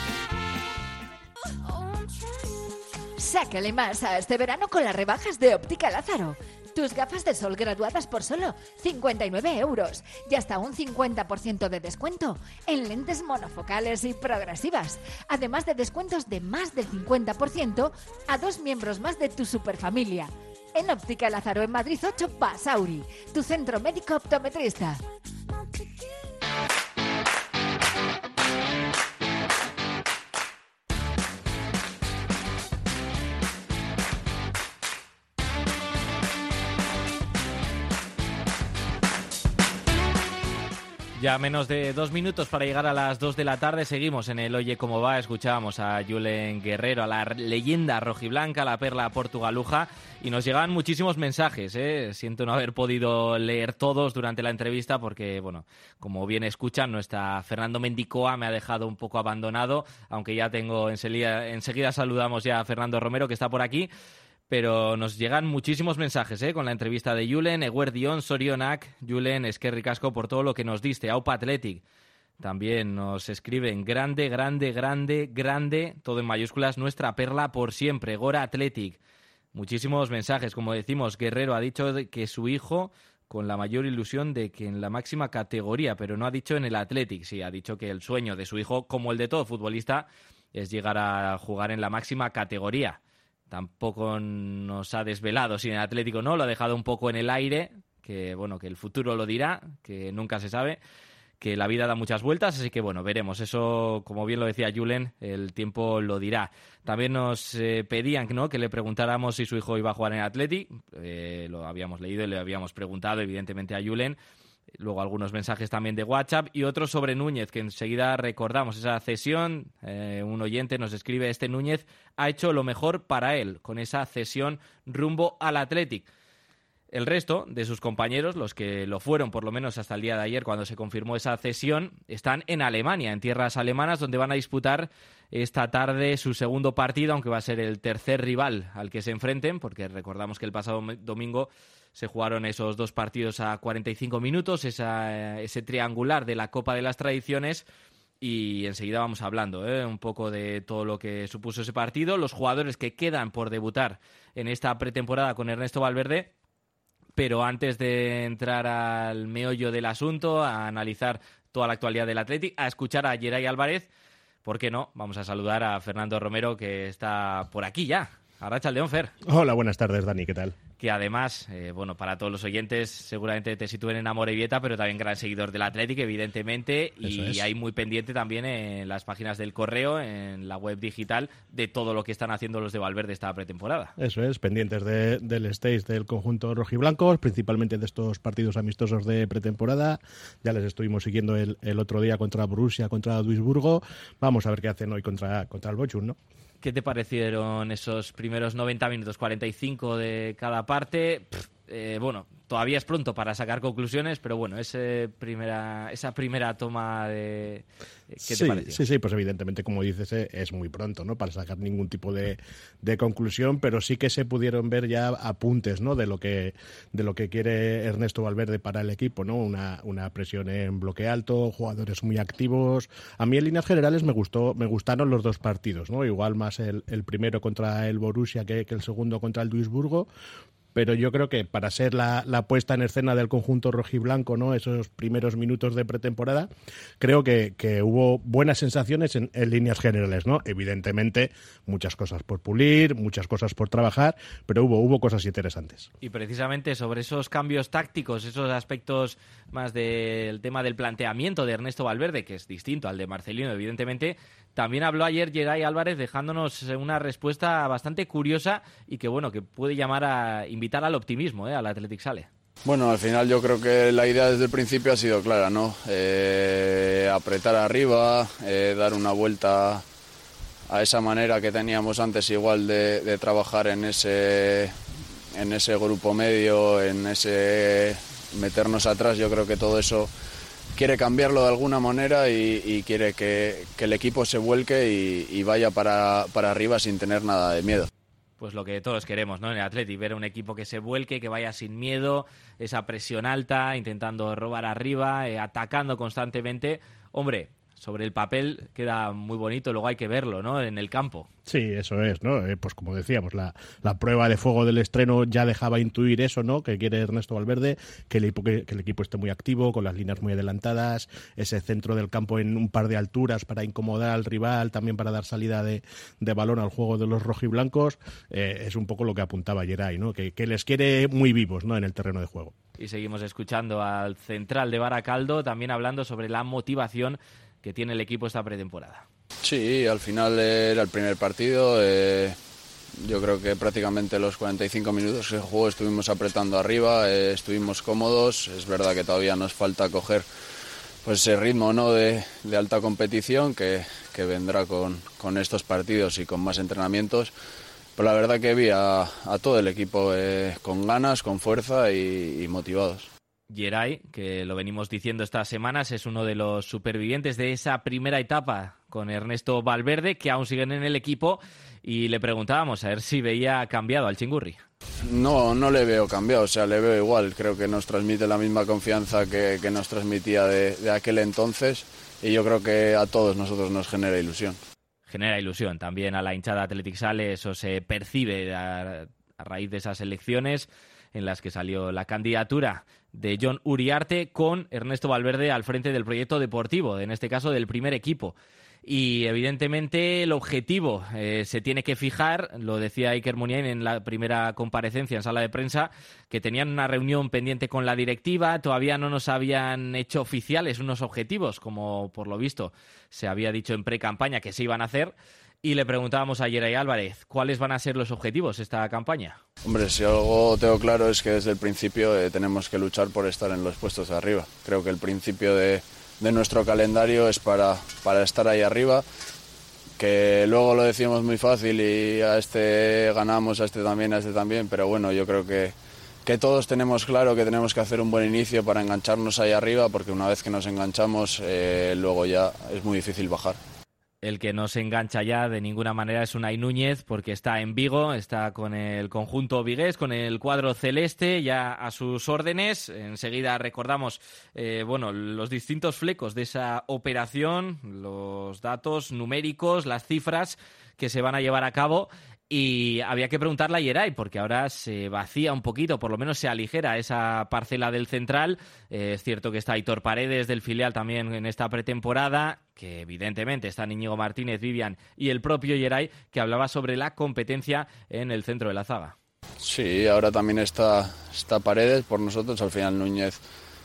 Sácale más a este verano con las rebajas de Óptica Lázaro. Tus gafas de sol graduadas por solo 59 euros y hasta un 50% de descuento en lentes monofocales y progresivas. Además de descuentos de más del 50% a 2 miembros más de tu superfamilia. En Óptica Lázaro en Madrid 8 Basauri, tu centro médico optometrista. Ya menos de 2 minutos para llegar a las 2 de la tarde. Seguimos en el Oye Cómo Va. Escuchábamos a Julen Guerrero, a la leyenda rojiblanca, la perla portugaluja, y nos llegaban muchísimos mensajes. Siento no haber podido leer todos durante la entrevista porque, bueno, como bien escuchan, no está Fernando Mendicoa, me ha dejado un poco abandonado, aunque ya tengo enseguida saludamos ya a Fernando Romero, que está por aquí. Pero nos llegan muchísimos mensajes con la entrevista de Julen, Eguerdion, Sorionak, Julen, eskerrik asko por todo lo que nos diste, Aupa Athletic. También nos escriben grande, grande, grande, grande, todo en mayúsculas, nuestra perla por siempre, Gora Athletic. Muchísimos mensajes, como decimos, Guerrero ha dicho que su hijo con la mayor ilusión de que en la máxima categoría, pero no ha dicho en el Athletic, sí, ha dicho que el sueño de su hijo, como el de todo futbolista, es llegar a jugar en la máxima categoría. Tampoco nos ha desvelado si en el Atlético no, lo ha dejado un poco en el aire, que bueno, que el futuro lo dirá, que nunca se sabe, que la vida da muchas vueltas, así que bueno, veremos. Eso, como bien lo decía Julen, el tiempo lo dirá. También nos pedían, ¿no?, que le preguntáramos si su hijo iba a jugar en el Athletic. Lo habíamos leído y le habíamos preguntado, evidentemente, a Julen. Luego algunos mensajes también de WhatsApp y otros sobre Núñez, que enseguida recordamos esa cesión. Un oyente nos escribe, Núñez ha hecho lo mejor para él con esa cesión rumbo al Athletic. El resto de sus compañeros, los que lo fueron por lo menos hasta el día de ayer cuando se confirmó esa cesión, están en Alemania, en tierras alemanas, donde van a disputar esta tarde su segundo partido, aunque va a ser el tercer rival al que se enfrenten, porque recordamos que el pasado domingo se jugaron esos 2 partidos a 45 minutos, ese triangular de la Copa de las Tradiciones, y enseguida vamos hablando un poco de todo lo que supuso ese partido, los jugadores que quedan por debutar en esta pretemporada con Ernesto Valverde. Pero antes de entrar al meollo del asunto, a analizar toda la actualidad del Athletic, a escuchar a Geray Álvarez, ¿por qué no? Vamos a saludar a Fernando Romero, que está por aquí ya. Arratsaldeon, Fer. Hola, buenas tardes, Dani, ¿qué tal? Que además, para todos los oyentes, seguramente te sitúen en Amorebieta, pero también gran seguidor del Athletic, evidentemente, y hay muy pendiente también en las páginas del Correo, en la web digital, de todo lo que están haciendo los de Valverde esta pretemporada. Eso es, pendientes del stage del conjunto rojiblanco, principalmente de estos partidos amistosos de pretemporada. Ya les estuvimos siguiendo el otro día contra Borussia, contra Duisburgo. Vamos a ver qué hacen hoy contra el Bochum, ¿no? ¿Qué te parecieron esos primeros 90 minutos, 45 de cada parte? Todavía es pronto para sacar conclusiones, pero bueno, esa primera toma de... ¿Qué te pareció? Sí, pues evidentemente, como dices, es muy pronto, ¿no?, para sacar ningún tipo de conclusión, pero sí que se pudieron ver ya apuntes, ¿no?, de lo que quiere Ernesto Valverde para el equipo, ¿no? Una presión en bloque alto, jugadores muy activos. A mí en líneas generales me gustaron los dos partidos, ¿no? Igual más el primero contra el Borussia que el segundo contra el Duisburgo. Pero yo creo que para ser la puesta en escena del conjunto rojiblanco, ¿no?, esos primeros minutos de pretemporada, creo que hubo buenas sensaciones en líneas generales, ¿no? Evidentemente, muchas cosas por pulir, muchas cosas por trabajar, pero hubo cosas interesantes. Y precisamente sobre esos cambios tácticos, esos aspectos más del tema del planteamiento de Ernesto Valverde, que es distinto al de Marcelino, evidentemente, también habló ayer Geray Álvarez dejándonos una respuesta bastante curiosa y que puede invitar al optimismo, al Athletic sale. Bueno, al final yo creo que la idea desde el principio ha sido clara, ¿no? Apretar arriba, dar una vuelta a esa manera que teníamos antes igual de trabajar en ese grupo medio, en ese meternos atrás. Yo creo que todo eso quiere cambiarlo de alguna manera y quiere que el equipo se vuelque y vaya para arriba sin tener nada de miedo. Pues lo que todos queremos, ¿no?, en el Athletic, ver un equipo que se vuelque, que vaya sin miedo, esa presión alta, intentando robar arriba, atacando constantemente. Hombre, sobre el papel queda muy bonito, luego hay que verlo, ¿no?, en el campo. Sí, eso es, ¿no? Pues como decíamos, la prueba de fuego del estreno ya dejaba intuir eso, ¿no?, que quiere Ernesto Valverde, que el equipo esté muy activo, con las líneas muy adelantadas, ese centro del campo en un par de alturas para incomodar al rival, también para dar salida de balón al juego de los rojiblancos. Es un poco lo que apuntaba Geray, ¿no?, que les quiere muy vivos, ¿no?, en el terreno de juego. Y seguimos escuchando al central de Baracaldo, también hablando sobre la motivación que tiene el equipo esta pretemporada. Sí, al final era el primer partido. Yo creo que prácticamente los 45 minutos que jugó estuvimos apretando arriba, estuvimos cómodos. Es verdad que todavía nos falta coger pues ese ritmo, ¿no?, de alta competición que vendrá con estos partidos y con más entrenamientos. Pero la verdad que vi a todo el equipo con ganas, con fuerza y motivados. Geray, que lo venimos diciendo estas semanas, es uno de los supervivientes de esa primera etapa con Ernesto Valverde, que aún siguen en el equipo, y le preguntábamos a ver si veía cambiado al Chingurri. No le veo cambiado, o sea, le veo igual. Creo que nos transmite la misma confianza que nos transmitía de aquel entonces, y yo creo que a todos nosotros nos genera ilusión. Genera ilusión también a la hinchada Athletic Sale, eso se percibe a raíz de esas elecciones en las que salió la candidatura de Jon Uriarte con Ernesto Valverde al frente del proyecto deportivo, en este caso del primer equipo. Y evidentemente el objetivo se tiene que fijar, lo decía Iker Muniain en la primera comparecencia en sala de prensa, que tenían una reunión pendiente con la directiva, todavía no nos habían hecho oficiales unos objetivos, como por lo visto se había dicho en pre-campaña que se iban a hacer. Y le preguntábamos a Geray Álvarez, ¿cuáles van a ser los objetivos de esta campaña? Hombre, si algo tengo claro es que desde el principio tenemos que luchar por estar en los puestos de arriba. Creo que el principio de nuestro calendario es para estar ahí arriba, que luego lo decimos muy fácil y a este ganamos, a este también, pero bueno, yo creo que todos tenemos claro que tenemos que hacer un buen inicio para engancharnos ahí arriba, porque una vez que nos enganchamos, luego ya es muy difícil bajar. El que no se engancha ya de ninguna manera es Unai Núñez, porque está en Vigo, está con el conjunto vigués, con el cuadro celeste, ya a sus órdenes. Enseguida recordamos los distintos flecos de esa operación, los datos numéricos, las cifras que se van a llevar a cabo. Y había que preguntarle a Yeray, porque ahora se vacía un poquito, por lo menos se aligera esa parcela del central. Es cierto que está Aitor Paredes del filial también en esta pretemporada, que evidentemente están Íñigo Martínez, Vivian y el propio Yeray, que hablaba sobre la competencia en el centro de la zaga. Sí, ahora también está Paredes por nosotros. Al final Núñez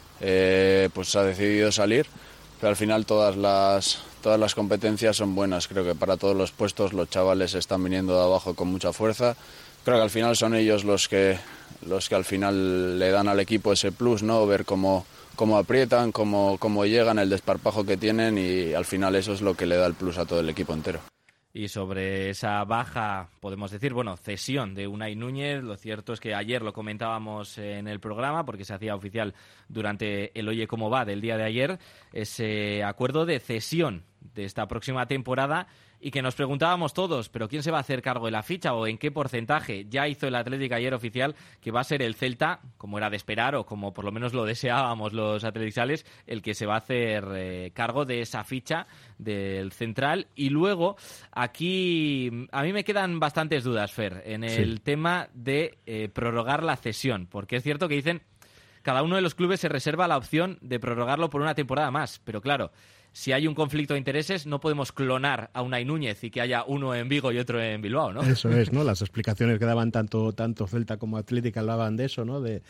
pues ha decidido salir, pero al final todas las competencias son buenas. Creo que para todos los puestos los chavales están viniendo de abajo con mucha fuerza. Creo que al final son ellos los que al final le dan al equipo ese plus, ¿no? Ver cómo aprietan, cómo llegan, el desparpajo que tienen, y al final eso es lo que le da el plus a todo el equipo entero. Y sobre esa baja, podemos decir, cesión de Unai Núñez, lo cierto es que ayer lo comentábamos en el programa, porque se hacía oficial durante el Oye Cómo Va del día de ayer, ese acuerdo de cesión de esta próxima temporada, y que nos preguntábamos todos, ¿pero quién se va a hacer cargo de la ficha o en qué porcentaje? Ya hizo el Athletic ayer oficial que va a ser el Celta, como era de esperar o como por lo menos lo deseábamos los atleticales, el que se va a hacer cargo de esa ficha del central. Y luego, aquí a mí me quedan bastantes dudas, Fer, en el tema de prorrogar la cesión, porque es cierto que dicen cada uno de los clubes se reserva la opción de prorrogarlo por una temporada más, pero claro, si hay un conflicto de intereses, no podemos clonar a Unai Núñez y que haya uno en Vigo y otro en Bilbao, ¿no? Eso es, ¿no? Las explicaciones que daban tanto Celta como Atlético hablaban de eso, ¿no? De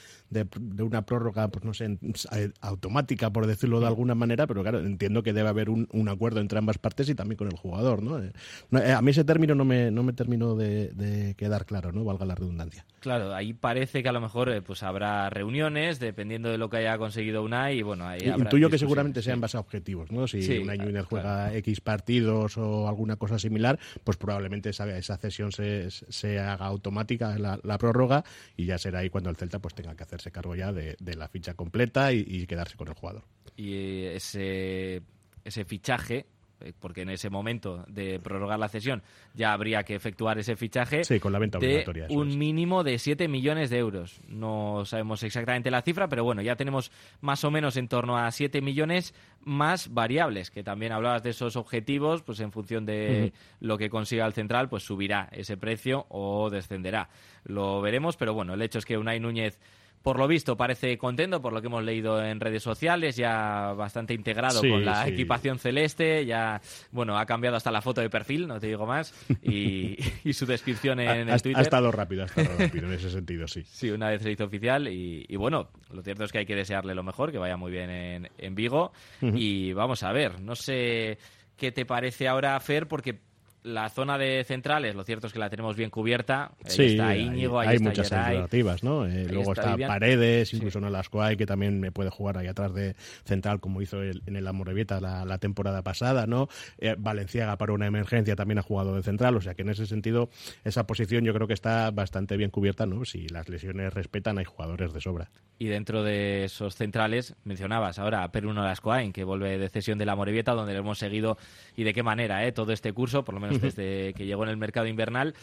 una prórroga, pues no sé, automática, por decirlo de alguna manera, pero claro, entiendo que debe haber un acuerdo entre ambas partes y también con el jugador, ¿no? A mí ese término no me terminó de quedar claro, ¿no? Valga la redundancia. Claro, ahí parece que a lo mejor pues habrá reuniones, dependiendo de lo que haya conseguido Unai, y bueno, ahí habrá intuyo que seguramente sean base a objetivos, ¿no? Si Unai Núñez juega claro. X partidos o alguna cosa similar, pues probablemente esa cesión se haga automática, la prórroga, y ya será ahí cuando el Celta pues tenga que hacerse cargo ya de la ficha completa y quedarse con el jugador. Y ese fichaje, porque en ese momento de prorrogar la cesión ya habría que efectuar ese fichaje con la venta obligatoria, de un mínimo de 7 millones de euros. No sabemos exactamente la cifra, pero bueno, ya tenemos más o menos en torno a 7 millones más variables, que también hablabas de esos objetivos, pues en función de lo que consiga el central, pues subirá ese precio o descenderá. Lo veremos, pero bueno, el hecho es que Unai Núñez, por lo visto, parece contento, por lo que hemos leído en redes sociales, ya bastante integrado con la equipación celeste, ya, ha cambiado hasta la foto de perfil, no te digo más, y su descripción en el Twitter. Ha estado rápido en ese sentido, sí. Sí, una vez se hizo oficial, y bueno, lo cierto es que hay que desearle lo mejor, que vaya muy bien en Vigo, y vamos a ver, no sé qué te parece ahora, Fer, porque la zona de centrales, lo cierto es que la tenemos bien cubierta. Ahí está Íñigo, ahí hay está muchas Yeray, alternativas, ¿no? Luego está Vivian. Paredes, incluso Nolascoay, que también me puede jugar ahí atrás de central, como hizo en el Amorebieta la temporada pasada, ¿no? Valenciaga, para una emergencia, también ha jugado de central, o sea que en ese sentido esa posición yo creo que está bastante bien cubierta, ¿no? Si las lesiones respetan, hay jugadores de sobra. Y dentro de esos centrales, mencionabas ahora a Perú Nolascoay, que vuelve de cesión del Amorebieta, donde le hemos seguido, y de qué manera, todo este curso, por lo menos desde que llegó en el mercado invernal.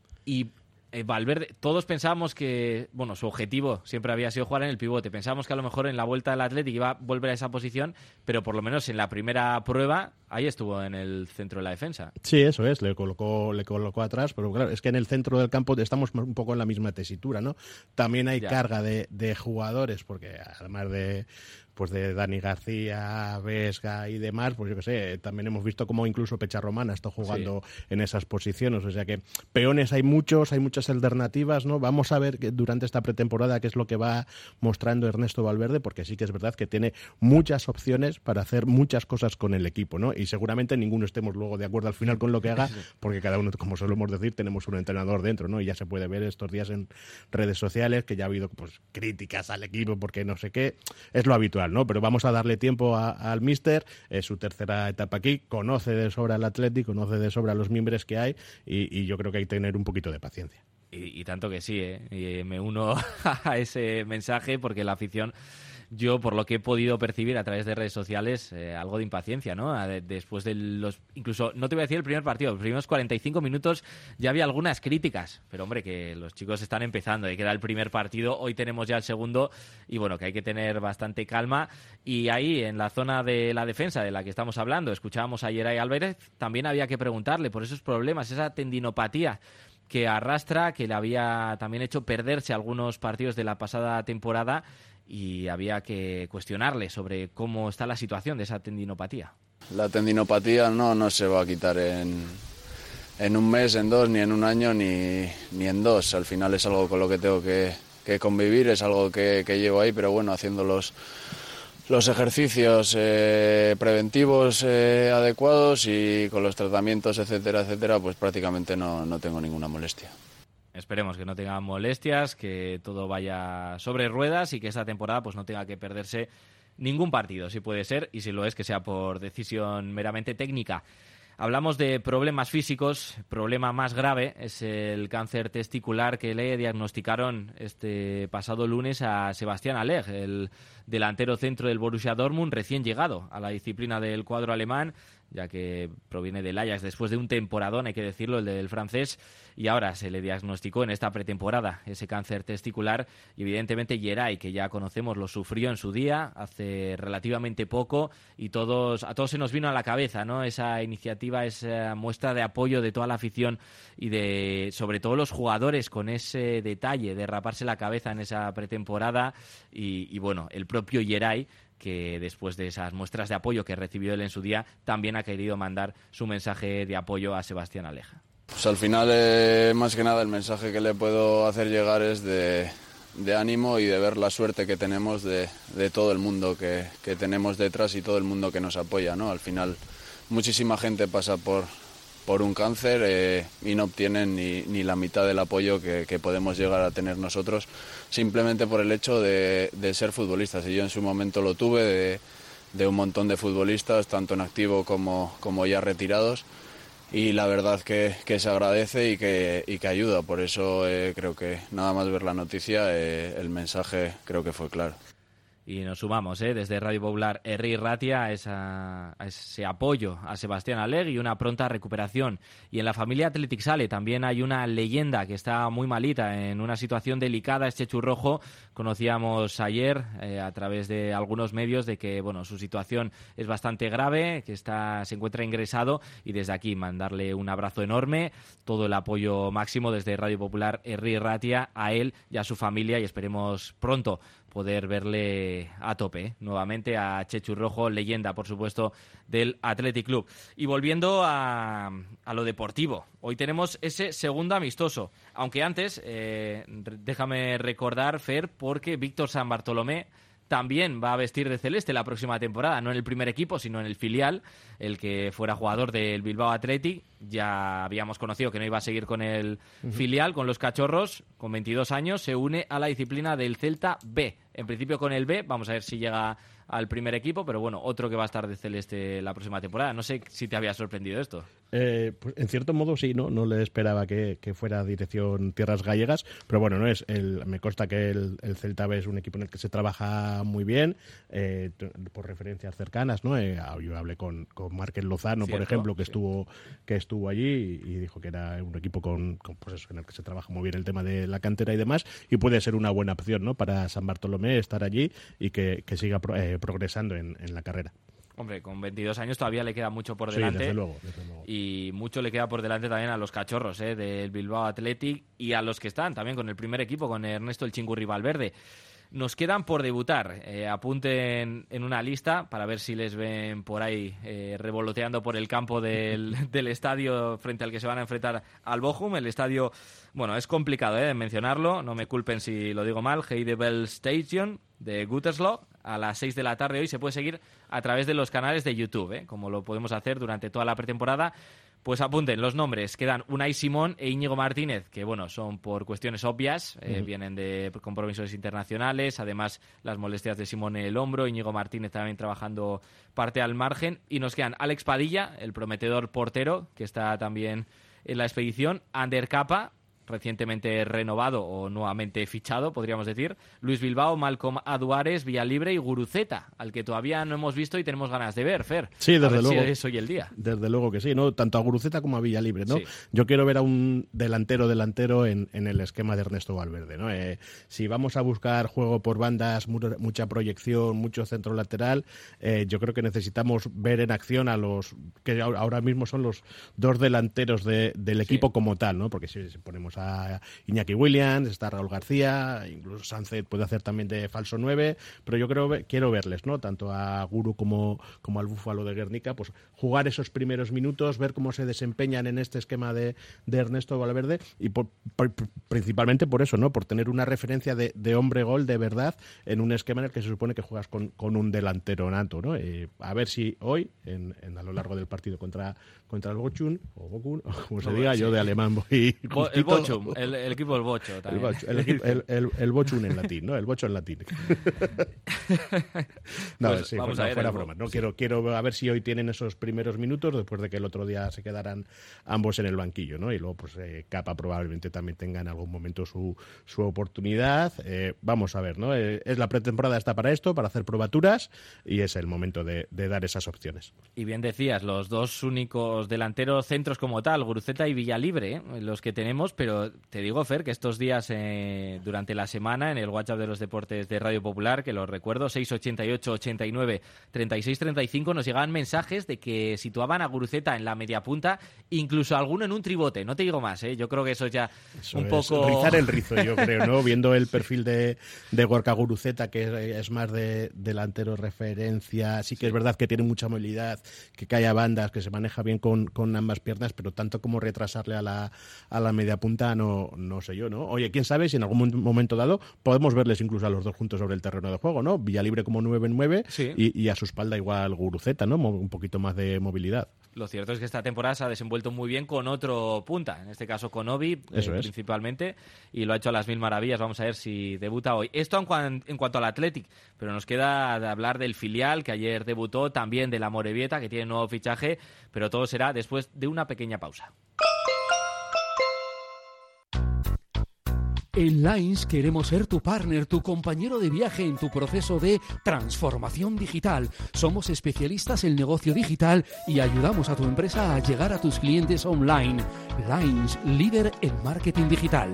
Y Valverde, todos pensábamos que, su objetivo siempre había sido jugar en el pivote. Pensábamos que a lo mejor en la vuelta del Athletic iba a volver a esa posición, pero por lo menos en la primera prueba ahí estuvo en el centro de la defensa. Sí, eso es, le colocó atrás, pero claro, es que en el centro del campo estamos un poco en la misma tesitura, ¿no? También hay carga de jugadores, porque además de Dani García, Vesga y demás, pues yo qué sé, también hemos visto cómo incluso Pecharroman está jugando en esas posiciones, o sea que peones hay muchas alternativas, ¿no? Vamos a ver durante esta pretemporada qué es lo que va mostrando Ernesto Valverde, porque sí que es verdad que tiene muchas opciones para hacer muchas cosas con el equipo, ¿no? Y seguramente ninguno estemos luego de acuerdo al final con lo que haga, porque cada uno, como solemos decir, tenemos un entrenador dentro, ¿no? Y ya se puede ver estos días en redes sociales que ya ha habido críticas al equipo porque no sé qué, es lo habitual, ¿no? Pero vamos a darle tiempo al míster, es su tercera etapa aquí, conoce de sobra el Athletic, conoce de sobra los miembros que hay, y yo creo que hay que tener un poquito de paciencia. Y tanto que sí, y me uno a ese mensaje, porque la afición yo, por lo que he podido percibir a través de redes sociales, algo de impaciencia, ¿no? Después de los... Incluso, no te voy a decir el primer partido, los primeros 45 minutos ya había algunas críticas, pero hombre, que los chicos están empezando, y queda el primer partido, hoy tenemos ya el segundo, y bueno, que hay que tener bastante calma. Y ahí, en la zona de la defensa de la que estamos hablando, escuchábamos a Yeray Álvarez, también había que preguntarle por esos problemas, esa tendinopatía que arrastra, que le había también hecho perderse algunos partidos de la pasada temporada, y había que cuestionarle sobre cómo está la situación de esa tendinopatía. La tendinopatía no se va a quitar en un mes, en dos, ni en un año, ni en dos. Al final es algo con lo que tengo que convivir, es algo que llevo ahí, pero bueno, haciendo los ejercicios preventivos adecuados y con los tratamientos, etcétera, etcétera, pues prácticamente no tengo ninguna molestia. Esperemos que no tenga molestias, que todo vaya sobre ruedas y que esta temporada pues no tenga que perderse ningún partido, si puede ser, y si lo es, que sea por decisión meramente técnica. Hablamos de problemas físicos. Problema más grave es el cáncer testicular que le diagnosticaron este pasado lunes a Sebastián Haller, el delantero centro del Borussia Dortmund, recién llegado a la disciplina del cuadro alemán, ya que proviene del Ajax después de un temporadón, hay que decirlo, el del francés, y ahora se le diagnosticó en esta pretemporada ese cáncer testicular. Y evidentemente Yeray, que ya conocemos, lo sufrió en su día, hace relativamente poco, y a todos se nos vino a la cabeza, ¿no?, esa iniciativa, esa muestra de apoyo de toda la afición y de, sobre todo, los jugadores, con ese detalle de raparse la cabeza en esa pretemporada. Y bueno, el propio Yeray, que después de esas muestras de apoyo que recibió él en su día, también ha querido mandar su mensaje de apoyo a Sebastián Haller. Pues al final, más que nada, el mensaje que le puedo hacer llegar es de ánimo y de ver la suerte que tenemos de todo el mundo que tenemos detrás y todo el mundo que nos apoya, ¿no? Al final, muchísima gente pasa por un cáncer y no obtienen ni la mitad del apoyo que podemos llegar a tener nosotros, simplemente por el hecho de ser futbolistas. Y yo en su momento lo tuve, de un montón de futbolistas, tanto en activo como ya retirados, y la verdad que se agradece y que ayuda. Por eso creo que nada más ver la noticia, el mensaje creo que fue claro. Y nos sumamos desde Radio Popular Herri Ratia a ese apoyo a Sebastián Haller y una pronta recuperación. Y en la familia Athletic Sale también hay una leyenda que está muy malita, en una situación delicada, es Chechu Rojo. Conocíamos ayer a través de algunos medios de que su situación es bastante grave, que se encuentra ingresado, y desde aquí mandarle un abrazo enorme, todo el apoyo máximo desde Radio Popular Herri Ratia a él y a su familia, y esperemos pronto poder verle a tope nuevamente a Chechu Rojo, leyenda, por supuesto, del Athletic Club. Y volviendo a lo deportivo, hoy tenemos ese segundo amistoso, aunque antes, déjame recordar, Fer, porque Víctor San Bartolomé también va a vestir de celeste la próxima temporada, no en el primer equipo, sino en el filial, el que fuera jugador del Bilbao Athletic. Ya habíamos conocido que no iba a seguir con el filial, con los cachorros. Con 22 años se une a la disciplina del Celta B. En principio con el B, vamos a ver si llega al primer equipo, pero otro que va a estar de celeste la próxima temporada. No sé si te había sorprendido esto. Pues en cierto modo sí, no le esperaba que fuera dirección Tierras Gallegas, pero me consta que el Celta B es un equipo en el que se trabaja muy bien, por referencias cercanas, ¿no? Yo hablé con Márquez Lozano, ¿cierto?, por ejemplo, que estuvo allí y dijo que era un equipo con en el que se trabaja muy bien el tema de la cantera y demás, y puede ser una buena opción, ¿no?, para San Bartolomé estar allí y que siga progresando en la carrera. Hombre, con 22 años todavía le queda mucho por delante. Sí, desde luego. Y mucho le queda por delante también a los cachorros del Bilbao Athletic, y a los que están también con el primer equipo, con Ernesto el Chingurri Valverde. Nos quedan por debutar. Apunten en una lista para ver si les ven por ahí revoloteando por el campo del estadio frente al que se van a enfrentar al Bochum. El estadio, es complicado de mencionarlo, no me culpen si lo digo mal. Heidebel Station de Gütersloh, a las 6 de la tarde hoy. Se puede seguir a través de los canales de YouTube, como lo podemos hacer durante toda la pretemporada. Pues apunten los nombres. Quedan Unai Simón e Íñigo Martínez, que son por cuestiones obvias, vienen de compromisos internacionales, además las molestias de Simón en el hombro, Íñigo Martínez también trabajando parte al margen, y nos quedan Alex Padilla, el prometedor portero, que está también en la expedición, Ander Capa, recientemente renovado o nuevamente fichado, podríamos decir, Luis Bilbao, Malcom Aduares, Villalibre y Guruceta, al que todavía no hemos visto y tenemos ganas de ver, Fer. Sí, desde luego. Si es hoy el día. Desde luego que sí, ¿no? Tanto a Guruceta como a Villalibre, ¿no? Sí. Yo quiero ver a un delantero en el esquema de Ernesto Valverde, ¿no? Si vamos a buscar juego por bandas, mucha proyección, mucho centro lateral, yo creo que necesitamos ver en acción a los que ahora mismo son los dos delanteros del equipo como tal, ¿no? Porque si ponemos a Iñaki Williams, está Raúl García, incluso Sánchez puede hacer también de falso 9, pero yo quiero verles, ¿no? Tanto a Guru como al Búfalo de Guernica, pues jugar esos primeros minutos, ver cómo se desempeñan en este esquema de Ernesto Valverde y principalmente por eso, ¿no? Por tener una referencia de hombre gol de verdad en un esquema en el que se supone que juegas con un delantero nato, ¿no? A ver si hoy, a lo largo del partido contra el Bochum, o Bokun, o como se diga, yo de alemán voy justito. El Bochum, el equipo del Bocho también. El Bochum en latín, ¿no? El Bocho en latín. No, pues sí, vamos a ver, fuera bromas, ¿no? Sí. Quiero a ver si hoy tienen esos primeros minutos después de que el otro día se quedaran ambos en el banquillo, ¿no? Y luego, pues, Capa probablemente también tenga en algún momento su oportunidad. Vamos a ver, ¿no? Es la pretemporada, está para esto, para hacer probaturas, y es el momento de dar esas opciones. Y bien decías, los dos únicos delanteros centros como tal, Guruceta y Villalibre, los que tenemos, pero te digo, Fer, que estos días durante la semana en el WhatsApp de los deportes de Radio Popular, que lo recuerdo, 688 89 36 35, nos llegaban mensajes de que situaban a Guruceta en la media punta, incluso alguno en un tribote, no te digo más, yo creo que eso ya eso un poco... rizar el rizo, yo creo, ¿no? Viendo el perfil de Gorka Guruceta, que es más de delantero referencia, sí que es verdad que tiene mucha movilidad, que cae a bandas, que se maneja bien con ambas piernas, pero tanto como retrasarle a la media punta, no sé yo, ¿no? Oye, quién sabe si en algún momento dado podemos verles incluso a los dos juntos sobre el terreno de juego, ¿no? Villalibre como 9-9 sí. y a su espalda igual Guruceta, ¿no? Un poquito más de movilidad. Lo cierto es que esta temporada se ha desenvuelto muy bien con otro punta, en este caso con Obi, principalmente, y lo ha hecho a las mil maravillas. Vamos a ver si debuta hoy. Esto en cuanto al Athletic, pero nos queda de hablar del filial, que ayer debutó, también de la Morevieta, que tiene nuevo fichaje, pero todo será después de una pequeña pausa. En Lines queremos ser tu partner, tu compañero de viaje en tu proceso de transformación digital. Somos especialistas en negocio digital y ayudamos a tu empresa a llegar a tus clientes online. Lines, líder en marketing digital.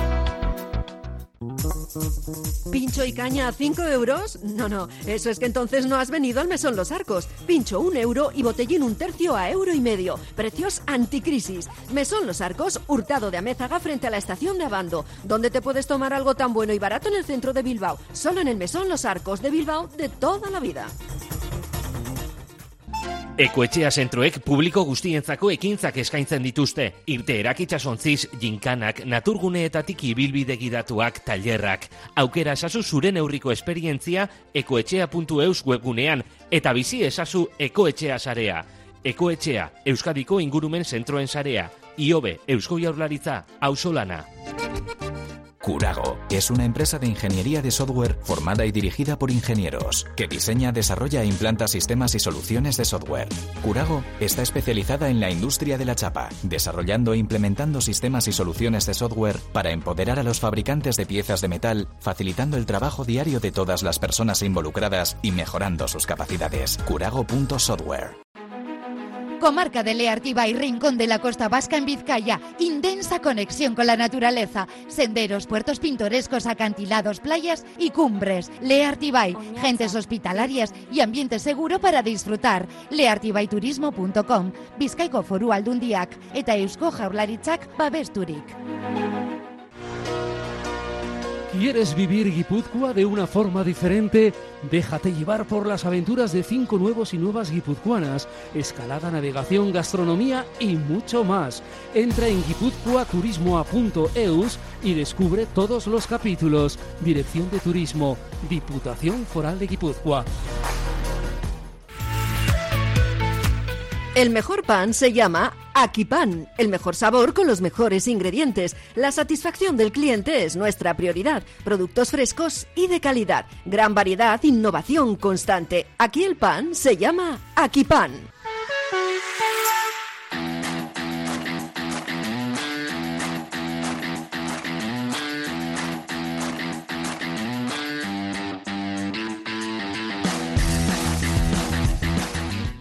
¿Pincho y caña a 5 euros? No, eso es que entonces no has venido al Mesón Los Arcos. Pincho 1 euro y botellín 1/3 a €1,50. Precios anticrisis. Mesón Los Arcos, Hurtado de Amézaga frente a la estación de Abando. ¿Dónde te puedes tomar algo tan bueno y barato? En el centro de Bilbao. Solo en el Mesón Los Arcos de Bilbao de toda la vida. Ekoetxea zentroek publiko guztientzako ekintzak eskaintzen dituzte. Irteerak, itsasontziz, ginkanak, naturguneetatik ibilbide gidatuak, tailerrak. Aukera esazu zure neurriko esperientzia ekoetxea.eus webgunean eta bizi esazu Ekoetxea sarea. Ekoetxea, Euskadiko ingurumen zentroen sarea. IOBE, Eusko Jaurlaritza, auzolana. Curago es una empresa de ingeniería de software formada y dirigida por ingenieros, que diseña, desarrolla e implanta sistemas y soluciones de software. Curago está especializada en la industria de la chapa, desarrollando e implementando sistemas y soluciones de software para empoderar a los fabricantes de piezas de metal, facilitando el trabajo diario de todas las personas involucradas y mejorando sus capacidades. Curago.software. Comarca de Leartiba y Rincón de la Costa Vasca en Vizcaya. Intensa conexión con la naturaleza. Senderos, puertos pintorescos, acantilados, playas y cumbres. Leartibay, gentes hospitalarias y ambiente seguro para disfrutar. leartibayturismo.com. Bizkaiko Foru Aldundiak eta Eusko Jaurlaritzak babesturik. ¿Quieres vivir Guipúzcoa de una forma diferente? Déjate llevar por las aventuras de 5 nuevos y nuevas guipuzcoanas, escalada, navegación, gastronomía y mucho más. Entra en guipuzcoaturismoa.eus y descubre todos los capítulos. Dirección de Turismo, Diputación Foral de Guipúzcoa. El mejor pan se llama Akipan, el mejor sabor con los mejores ingredientes. La satisfacción del cliente es nuestra prioridad. Productos frescos y de calidad. Gran variedad, innovación constante. Aquí el pan se llama Akipan.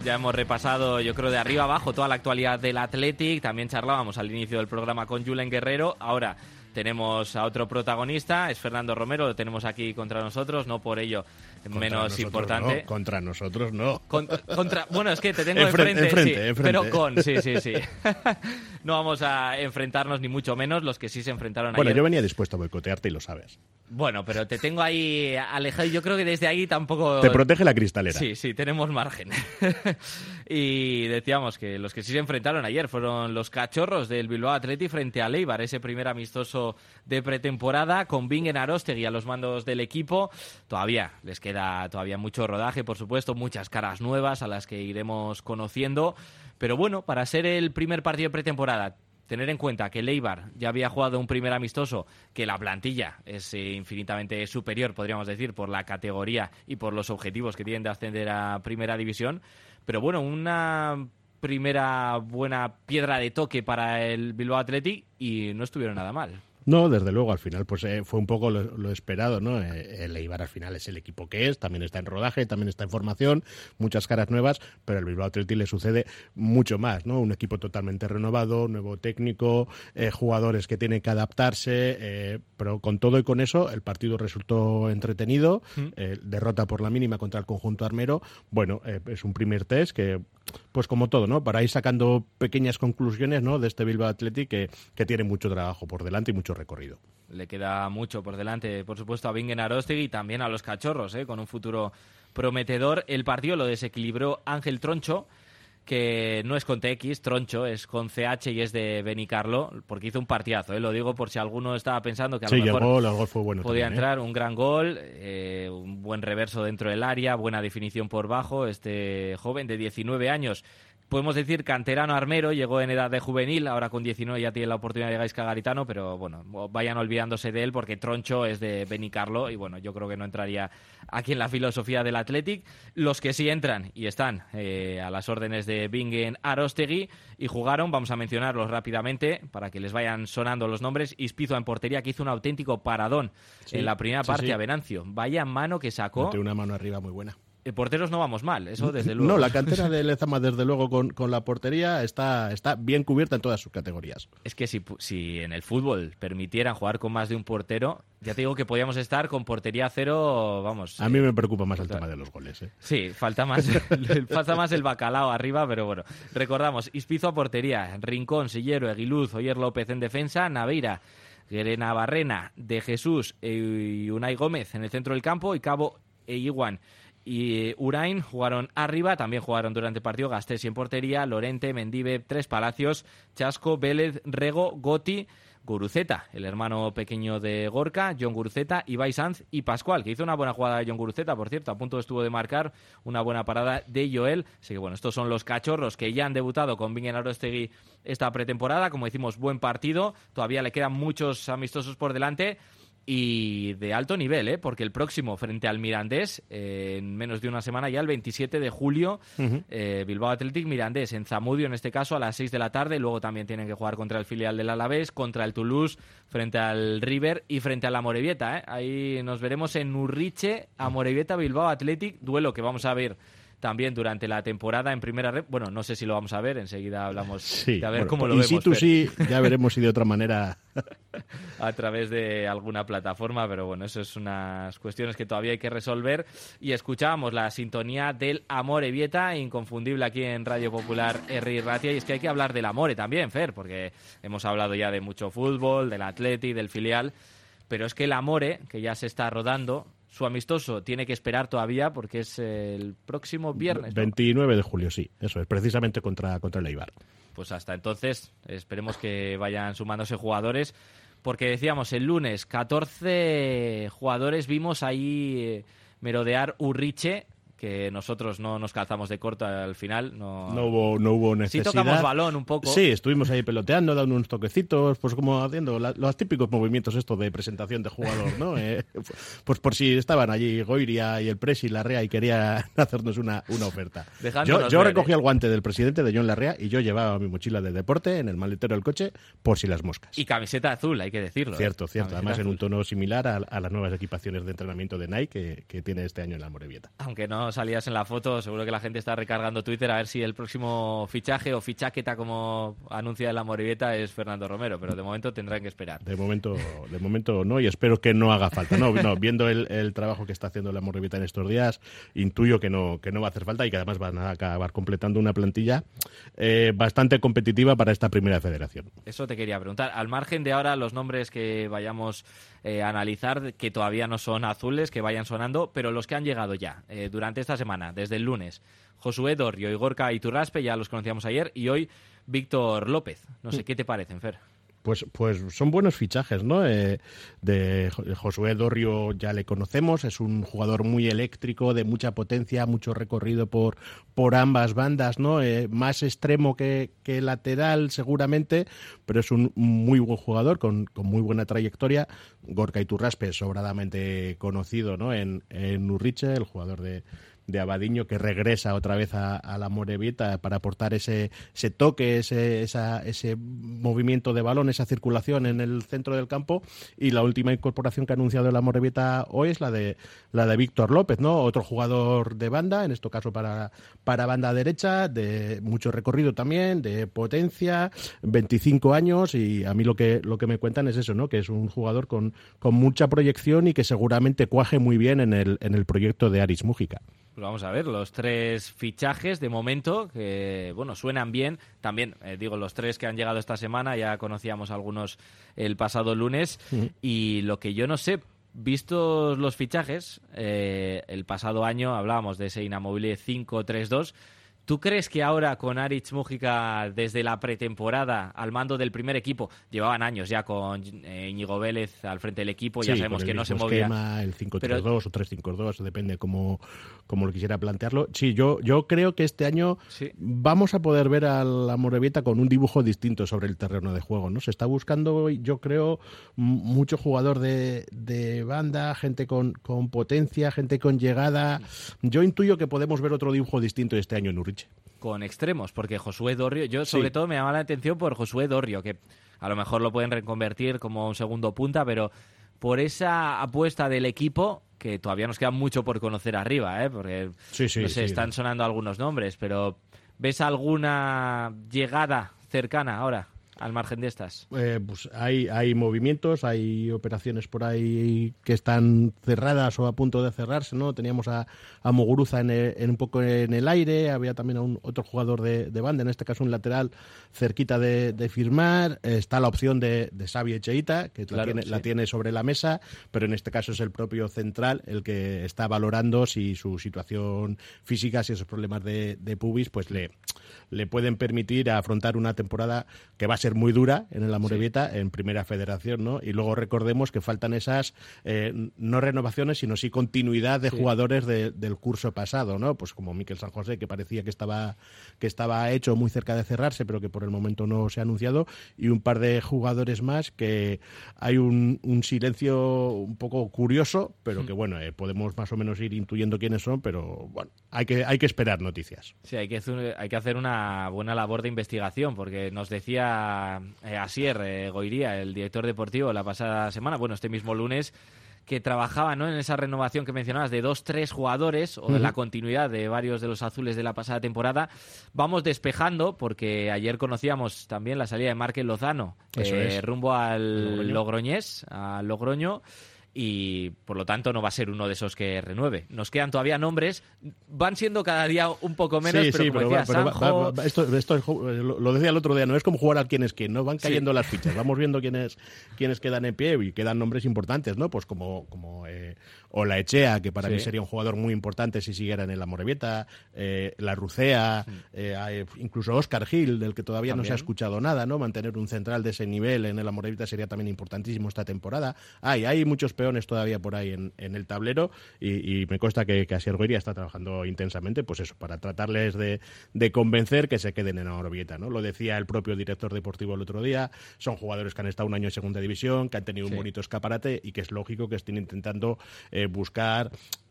Ya hemos repasado, yo creo, de arriba abajo toda la actualidad del Athletic. También charlábamos al inicio del programa con Julen Guerrero. Ahora tenemos a otro protagonista, es Fernando Romero, lo tenemos aquí contra nosotros, no por ello menos importante. No, contra nosotros no. Bueno, es que te tengo enfrente, pero sí. No vamos a enfrentarnos ni mucho menos, los que sí se enfrentaron ayer. Bueno, yo venía dispuesto a boicotearte y lo sabes. Bueno, pero te tengo ahí alejado y yo creo que desde ahí tampoco... Te protege la cristalera. Sí, tenemos margen. Y decíamos que los que sí se enfrentaron ayer fueron los cachorros del Bilbao Athletic frente a Eibar, ese primer amistoso de pretemporada con Bingen Arostegui a los mandos del equipo. Todavía les queda mucho rodaje, por supuesto, muchas caras nuevas a las que iremos conociendo. Pero bueno, para ser el primer partido de pretemporada, tener en cuenta que el Eibar ya había jugado un primer amistoso, que la plantilla es infinitamente superior, podríamos decir, por la categoría y por los objetivos que tienen de ascender a Primera División. Pero bueno, una primera buena piedra de toque para el Bilbao Athletic y no estuvieron nada mal. No, desde luego, al final pues fue un poco lo esperado, ¿no? El Eibar al final es el equipo que es, también está en rodaje, también está en formación, muchas caras nuevas, pero al Bilbao Athletic le sucede mucho más, ¿no? Un equipo totalmente renovado, nuevo técnico, jugadores que tienen que adaptarse, pero con todo y con eso el partido resultó entretenido, derrota por la mínima contra el conjunto armero. Bueno, es un primer test que, pues como todo, ¿no? Para ir sacando pequeñas conclusiones, ¿no? De este Bilbao Athletic que tiene mucho trabajo por delante y mucho recorrido. Le queda mucho por delante, por supuesto, a Bingen Arostegui y también a los cachorros, con un futuro prometedor. El partido lo desequilibró Ángel Troncho, que no es con TX, Troncho, es con CH y es de Benicarlo, porque hizo un partidazo, lo digo por si alguno estaba pensando que a lo mejor el gol fue bueno podía también, entrar, un gran gol, un buen reverso dentro del área, buena definición por bajo, este joven de 19 años. Podemos decir canterano armero, llegó en edad de juvenil, ahora con 19 ya tiene la oportunidad de Gaisca Garitano, pero bueno, vayan olvidándose de él porque Troncho es de Benicarlo y bueno, yo creo que no entraría aquí en la filosofía del Athletic. Los que sí entran y están a las órdenes de Bingen Arostegui y jugaron, vamos a mencionarlos rápidamente para que les vayan sonando los nombres. Ispizo en portería, que hizo un auténtico paradón en la primera parte a Venancio. Vaya mano que sacó. Mete una mano arriba muy buena. Porteros no vamos mal, eso desde luego. No, la cantera de Lezama desde luego con la portería está bien cubierta en todas sus categorías. Es que si en el fútbol permitieran jugar con más de un portero, ya te digo que podíamos estar con portería cero, vamos. A mí me preocupa más el tema de los goles. Sí, falta más el bacalao arriba, pero bueno. Recordamos, Ispizo a portería, Rincón, Sillero, Eguiluz, Oyer López en defensa, Naveira, Guerena Barrena, De Jesús y Unai Gómez en el centro del campo y Cabo e Iguan y Urain jugaron arriba, también jugaron durante el partido Gastés en portería, Lorente, Mendive, Tres Palacios, Chasco, Vélez, Rego, Goti, Guruceta, el hermano pequeño de Gorka, John Guruceta, Ibai Sanz y Pascual, que hizo una buena jugada de John Guruceta, por cierto, a punto estuvo de marcar una buena parada de Joel. Así que bueno, estos son los cachorros que ya han debutado con Bingen Arostegui esta pretemporada. Como decimos, buen partido, todavía le quedan muchos amistosos por delante. Y de alto nivel, porque el próximo frente al Mirandés, en menos de una semana ya, el 27 de julio, Bilbao Athletic Mirandés, en Zamudio en este caso, a las 6 de la tarde. Luego también tienen que jugar contra el filial del Alavés, contra el Toulouse, frente al River y frente al Amorebieta. Ahí nos veremos en Urriche, Amorebieta, Bilbao Athletic, duelo que vamos a ver también durante la temporada en primera red. Bueno, no sé si lo vamos a ver, enseguida hablamos de a ver cómo lo vemos. Y si tú sí, ya veremos si de otra manera a través de alguna plataforma, pero bueno, eso es unas cuestiones que todavía hay que resolver. Y escuchábamos la sintonía del Amorebieta, inconfundible aquí en Radio Popular Herri Ratia, y es que hay que hablar del Amore también, Fer, porque hemos hablado ya de mucho fútbol, del Athletic, del filial, pero es que el Amore, que ya se está rodando, su amistoso tiene que esperar todavía porque es el próximo viernes, ¿no? 29 de julio, sí, eso es, precisamente contra el Eibar. Pues hasta entonces esperemos que vayan sumándose jugadores, porque decíamos el lunes 14 jugadores vimos ahí merodear Urriche, que nosotros no nos calzamos de corto al final. No hubo necesidad. Sí tocamos balón un poco. Sí, estuvimos ahí peloteando, dando unos toquecitos, pues como haciendo los típicos movimientos estos de presentación de jugador, ¿no? Pues por si estaban allí Goiria y el Presi, Larrea, y querían hacernos una oferta. Yo recogí el guante del presidente de John Larrea y yo llevaba mi mochila de deporte en el maletero del coche por si las moscas. Y camiseta azul, hay que decirlo. Cierto. Además en un tono similar a las nuevas equipaciones de entrenamiento de Nike que tiene este año en la Amorebieta. Aunque no salías en la foto, seguro que la gente está recargando Twitter a ver si el próximo fichaje o fichaqueta, como anuncia la Amorebieta, es Fernando Romero, pero de momento tendrán que esperar. De momento no, y espero que no haga falta. No, viendo el trabajo que está haciendo la Amorebieta en estos días, intuyo que no va a hacer falta y que además van a acabar completando una plantilla bastante competitiva para esta primera federación. Eso te quería preguntar. Al margen de ahora los nombres que vayamos a analizar, que todavía no son azules, que vayan sonando, pero los que han llegado ya durante esta semana, desde el lunes: Josué Dorrio y Gorka Iturraspe, ya los conocíamos ayer, y hoy Víctor López. No sé, ¿qué te parecen, Fer? Pues son buenos fichajes, ¿no? De Josué Dorrio ya le conocemos, es un jugador muy eléctrico, de mucha potencia, mucho recorrido por ambas bandas, ¿no? Más extremo que lateral seguramente, pero es un muy buen jugador con muy buena trayectoria. Gorka Iturraspe, sobradamente conocido, ¿no? En Urriche, el jugador de Abadiño, que regresa otra vez a la Amorebieta para aportar ese toque, ese movimiento de balón, esa circulación en el centro del campo. Y la última incorporación que ha anunciado la Amorebieta hoy es la de Víctor López, ¿no? Otro jugador de banda, en este caso para banda derecha, de mucho recorrido también, de potencia, 25 años, y a mí lo que me cuentan es eso, ¿no? Que es un jugador con mucha proyección y que seguramente cuaje muy bien en el proyecto de Aritz Mújica. Pues vamos a ver, los 3 fichajes de momento, que bueno, suenan bien. También, los 3 que han llegado esta semana, ya conocíamos algunos el pasado lunes. Y lo que yo no sé, vistos los fichajes, el pasado año hablábamos de ese inamovible 5-3-2. ¿Tú crees que ahora con Aritz Mújica, desde la pretemporada al mando del primer equipo, llevaban años ya con Íñigo Vélez al frente del equipo, ya sabemos que no se movía? Esquema, el 5-3-2 o 3-5-2, depende cómo lo quisiera plantearlo. Sí, yo creo que este año vamos a poder ver a la Amorebieta con un dibujo distinto sobre el terreno de juego, ¿no? Se está buscando, yo creo, mucho jugador de banda, gente con potencia, gente con llegada. Yo intuyo que podemos ver otro dibujo distinto este año en Urriche. Con extremos, porque Josué Dorrio, yo sobre todo me llama la atención por Josué Dorrio, que a lo mejor lo pueden reconvertir como un segundo punta, pero por esa apuesta del equipo, que todavía nos queda mucho por conocer arriba, porque están sonando algunos nombres, pero ¿ves alguna llegada cercana ahora al margen de estas? Pues hay movimientos, hay operaciones por ahí que están cerradas o a punto de cerrarse, ¿no? Teníamos a Muguruza un poco en el aire, había también a otro jugador de banda, en este caso un lateral cerquita de firmar. Está la opción de Xavi Echeita, que la tiene sobre la mesa, pero en este caso es el propio central el que está valorando si su situación física, si esos problemas de pubis, pues le pueden permitir afrontar una temporada que va a ser muy dura en el Amorebieta, en Primera Federación, ¿no? Y luego recordemos que faltan esas no renovaciones, sino sí continuidad de jugadores del curso pasado, ¿no? Pues como Miquel San José, que parecía que estaba hecho muy cerca de cerrarse, pero que por el momento no se ha anunciado, y un par de jugadores más que hay un silencio un poco curioso, pero que bueno, podemos más o menos ir intuyendo quiénes son, pero bueno, hay que esperar noticias. Sí, hay que hacer una buena labor de investigación, porque nos decía Asier Goiría, el director deportivo, la pasada semana, este mismo lunes, que trabajaba, ¿no?, en esa renovación que mencionabas de 2-3 jugadores, o de la continuidad de varios de los azules de la pasada temporada. Vamos despejando, porque ayer conocíamos también la salida de Márquez Lozano rumbo al Logroño, y por lo tanto no va a ser uno de esos que renueve. Nos quedan todavía nombres, van siendo cada día un poco menos, pero Sanjo... Esto lo decía el otro día, no es como jugar al quién es quién, ¿no? Van cayendo las fichas, vamos viendo quiénes quedan en pie, y quedan nombres importantes, ¿no? Pues como Olaechea, que para mí sería un jugador muy importante si siguiera en el Amorebieta, La Rucea, incluso Óscar Gil, del que todavía no se ha escuchado nada, ¿no? Mantener un central de ese nivel en el Amorebieta sería también importantísimo esta temporada. Hay muchos peones todavía por ahí en el tablero, y me consta que Asier Goiría está trabajando intensamente, pues eso, para tratarles de convencer que se queden en Amorebieta, ¿no? Lo decía el propio director deportivo el otro día, son jugadores que han estado un año en segunda división, que han tenido un bonito escaparate, y que es lógico que estén intentando buscar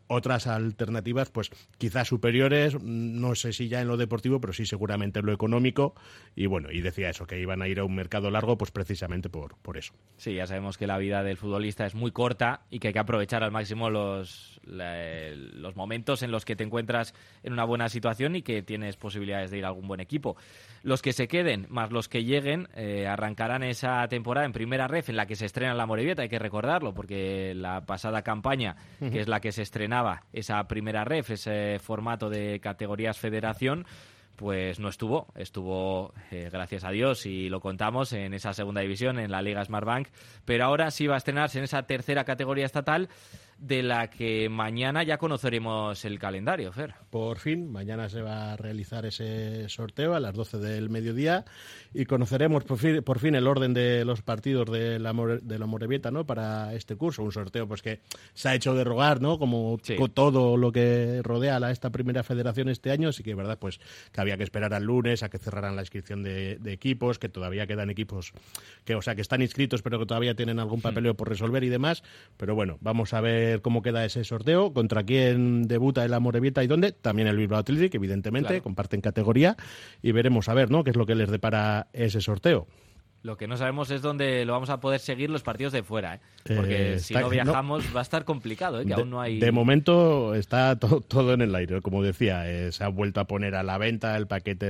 otras alternativas, pues quizás superiores, no sé si ya en lo deportivo, pero sí seguramente en lo económico, y bueno, y decía eso, que iban a ir a un mercado largo, pues precisamente por eso. Sí, ya sabemos que la vida del futbolista es muy corta y que hay que aprovechar al máximo los momentos en los que te encuentras en una buena situación y que tienes posibilidades de ir a algún buen equipo. Los que se queden, más los que lleguen, arrancarán esa temporada en primera ref en la que se estrena la Amorebieta, hay que recordarlo, porque la pasada campaña, que es la que se estrenaba esa primera ref, ese formato de categorías federación, pues no estuvo, gracias a Dios, y lo contamos, en esa segunda división, en la Liga Smartbank, pero ahora sí va a estrenarse en esa tercera categoría estatal, de la que mañana ya conoceremos el calendario, Fer. Por fin, mañana se va a realizar ese sorteo a las 12 del mediodía y conoceremos por fin el orden de los partidos de la Amorebieta, ¿no?, para este curso. Un sorteo pues que se ha hecho de rogar, ¿no?, como todo lo que rodea a esta primera federación este año. Así que, verdad, pues que había que esperar al lunes a que cerraran la inscripción de equipos, que todavía quedan equipos que están inscritos pero que todavía tienen algún papeleo por resolver y demás. Pero bueno, vamos a ver cómo queda ese sorteo, contra quién debuta el Amorebieta y dónde. También el Bilbao Athletic, evidentemente, claro, comparten categoría, y veremos a ver, ¿no?, qué es lo que les depara ese sorteo. Lo que no sabemos es dónde lo vamos a poder seguir los partidos de fuera, porque si no viajamos va a estar complicado, que aún no hay... De momento está todo en el aire, como decía, se ha vuelto a poner a la venta el paquete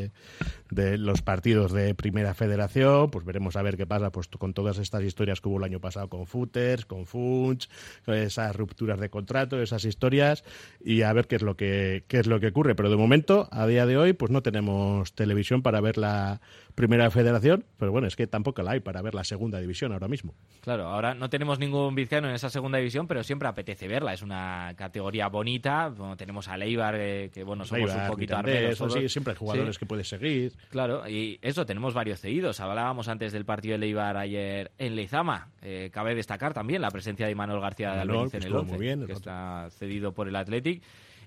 de los partidos de Primera Federación. Pues veremos a ver qué pasa pues con todas estas historias que hubo el año pasado con Footers, con Funch, esas rupturas de contrato, esas historias, y a ver qué es lo que ocurre. Pero de momento, a día de hoy, pues no tenemos televisión para ver la Primera Federación, pero bueno, es que tampoco la hay para ver la segunda división ahora mismo. Claro, ahora no tenemos ningún vizcaíno en esa segunda división, pero siempre apetece verla. Es una categoría bonita. Bueno, tenemos a Leibar, que bueno, somos un poquito armeros. Sí, siempre hay jugadores que puedes seguir. Claro, y eso, tenemos varios cedidos. Hablábamos antes del partido de Leibar ayer en Lezama. Cabe destacar también la presencia de Manuel García de Albeniz en el 11, que está cedido por el Athletic.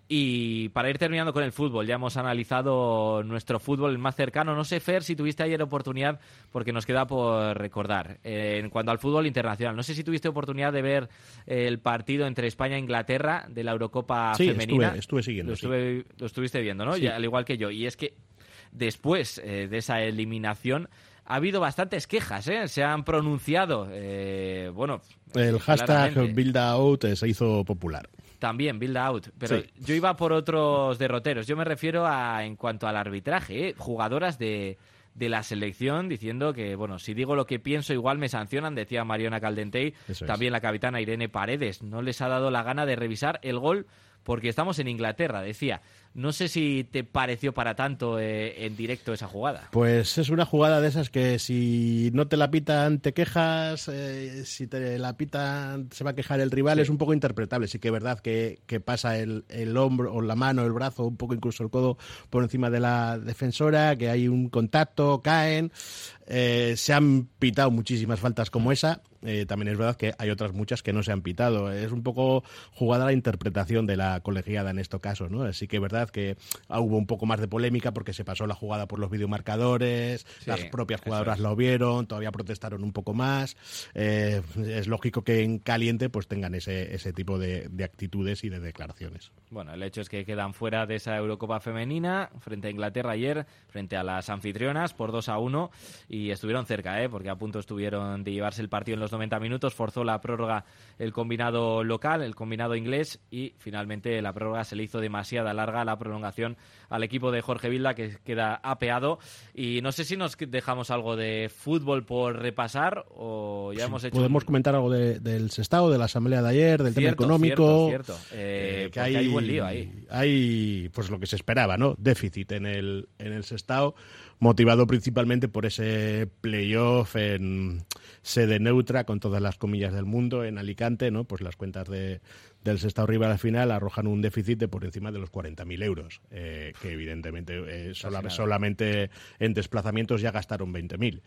Y para ir terminando con el fútbol, ya hemos analizado nuestro fútbol el más cercano. No sé, Fer, si tuviste ayer oportunidad, porque nos queda por recordar. En cuanto al fútbol internacional, no sé si tuviste oportunidad de ver el partido entre España e Inglaterra de la Eurocopa femenina. Sí, estuve siguiendo. Lo estuviste viendo, ¿no? Sí. Ya, al igual que yo. Y es que después de esa eliminación ha habido bastantes quejas, ¿eh? Se han pronunciado, el hashtag #BuildOut se hizo popular. También, Build Out. Pero sí, yo iba por otros derroteros. Yo me refiero en cuanto al arbitraje, jugadoras de la selección diciendo que, bueno, si digo lo que pienso igual me sancionan, decía Mariona Caldentey. También la capitana Irene Paredes. No les ha dado la gana de revisar el gol porque estamos en Inglaterra, decía. No sé si te pareció para tanto en directo esa jugada. Pues es una jugada de esas que si no te la pitan te quejas, si te la pitan se va a quejar el rival, sí. Es un poco interpretable. Sí que es verdad que pasa el hombro o la mano, el brazo, un poco incluso el codo por encima de la defensora, que hay un contacto, caen. Se han pitado muchísimas faltas como esa. También es verdad que hay otras muchas que no se han pitado. Es un poco jugada la interpretación de la colegiada en estos casos, ¿no? Así que es verdad que hubo un poco más de polémica porque se pasó la jugada por los videomarcadores, sí, las propias jugadoras lo vieron, todavía protestaron un poco más. Es lógico que en caliente pues tengan ese tipo de actitudes y de declaraciones. Bueno, el hecho es que quedan fuera de esa Eurocopa femenina frente a Inglaterra ayer, frente a las anfitrionas por 2-1, y estuvieron cerca, porque a punto estuvieron de llevarse el partido en los 90 minutos. Forzó la prórroga el combinado local, el combinado inglés, y finalmente la prórroga se le hizo demasiada larga, la prolongación, al equipo de Jorge Vilda, que queda apeado. Y no sé si nos dejamos algo de fútbol por repasar o ya hemos hecho... Podemos comentar algo del Sestao, de la asamblea de ayer, del tema económico. Cierto. Que hay buen lío ahí. Hay pues lo que se esperaba, ¿no? Déficit en el Sestao, motivado principalmente por ese playoff en sede neutra, con todas las comillas del mundo, en Alicante, ¿no? Pues las cuentas del Sestao River al final arrojan un déficit de por encima de los 40.000 euros, que evidentemente solamente en desplazamientos ya gastaron 20.000.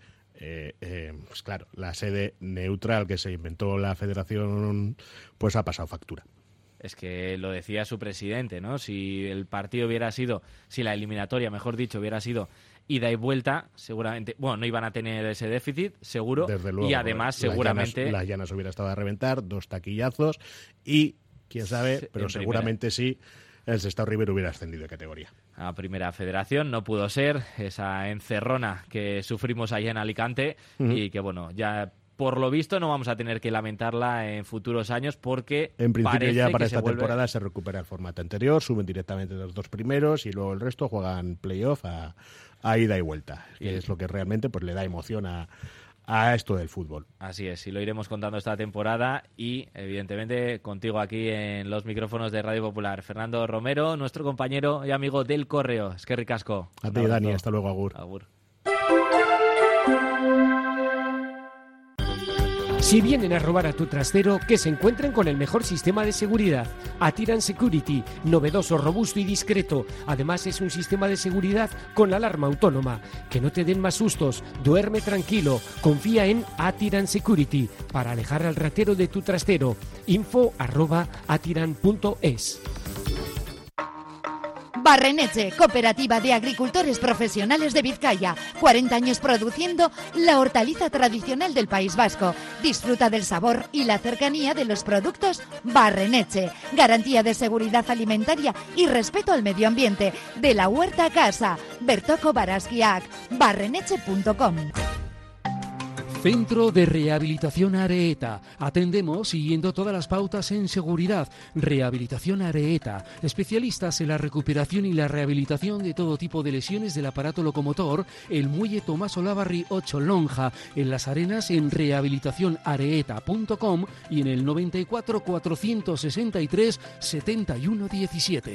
Pues claro, la sede neutral que se inventó la federación pues ha pasado factura. Es que lo decía su presidente, ¿no? Si el partido hubiera sido, si la eliminatoria, mejor dicho, hubiera sido ida y vuelta, seguramente, bueno, no iban a tener ese déficit, seguro. Desde luego, y además, seguramente... Las Llanas hubiera estado a reventar, 2 taquillazos, y quién sabe, pero seguramente sí, el Sestao River hubiera ascendido de categoría. A Primera Federación no pudo ser, esa encerrona que sufrimos allá en Alicante y que bueno, ya por lo visto no vamos a tener que lamentarla en futuros años porque en principio ya para esta vuelve... temporada se recupera el formato anterior, suben directamente los 2 primeros y luego el resto juegan playoff a ida y vuelta, que es lo que realmente pues le da emoción a esto del fútbol. Así es, y lo iremos contando esta temporada y evidentemente contigo aquí en los micrófonos de Radio Popular. Fernando Romero, nuestro compañero y amigo del Correo. Es que ricasco. A ti, Dani, hasta luego, agur. Agur. Si vienen a robar a tu trastero, que se encuentren con el mejor sistema de seguridad. Atiran Security, novedoso, robusto y discreto. Además es un sistema de seguridad con alarma autónoma. Que no te den más sustos, duerme tranquilo. Confía en Atiran Security para alejar al ratero de tu trastero. info@atiran.es. Barreneche, Cooperativa de Agricultores Profesionales de Vizcaya. 40 años produciendo la hortaliza tradicional del País Vasco. Disfruta del sabor y la cercanía de los productos Barreneche. Garantía de seguridad alimentaria y respeto al medio ambiente. De la huerta a casa. Bertoko Baraskiak. Barreneche.com. Centro de Rehabilitación Areeta. Atendemos siguiendo todas las pautas en seguridad. Rehabilitación Areeta. Especialistas en la recuperación y la rehabilitación de todo tipo de lesiones del aparato locomotor. El muelle Tomás Olavarri 8 Lonja. En Las Arenas en rehabilitacionareeta.com y en el 94 463 71 17.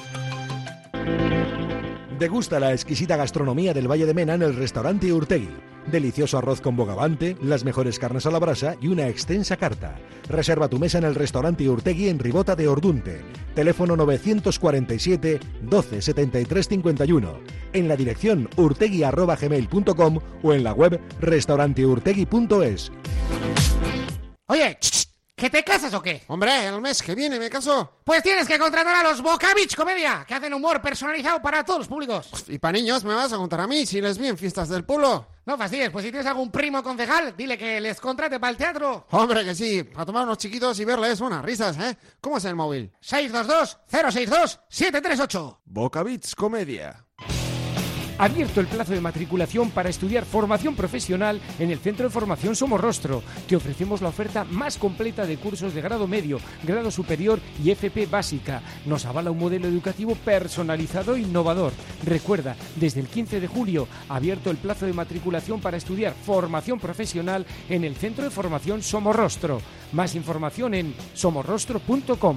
Degusta la exquisita gastronomía del Valle de Mena en el restaurante Urtegui. Delicioso arroz con bogavante, las mejores carnes a la brasa y una extensa carta. Reserva tu mesa en el restaurante Urtegui en Ribota de Ordunte. Teléfono 947 12 73 51. En la dirección urtegui@gmail.com o en la web restauranteurtegui.es. Oye, ¿que te casas o qué? Hombre, el mes que viene me caso. Pues tienes que contratar a los Boca Beach Comedia, que hacen humor personalizado para todos los públicos. Y para niños me vas a contar a mí si les vi en fiestas del pueblo. No fastidies, pues si tienes algún primo concejal, dile que les contrate para el teatro. Hombre, que sí, a tomar unos chiquitos y verles unas risas, ¿eh? ¿Cómo es el móvil? 622-062-738. Boca Beach Comedia. Abierto el plazo de matriculación para estudiar formación profesional en el Centro de Formación Somorrostro. Te ofrecemos la oferta más completa de cursos de grado medio, grado superior y FP básica. Nos avala un modelo educativo personalizado e innovador. Recuerda, desde el 15 de julio, abierto el plazo de matriculación para estudiar formación profesional en el Centro de Formación Somorrostro. Más información en somorrostro.com.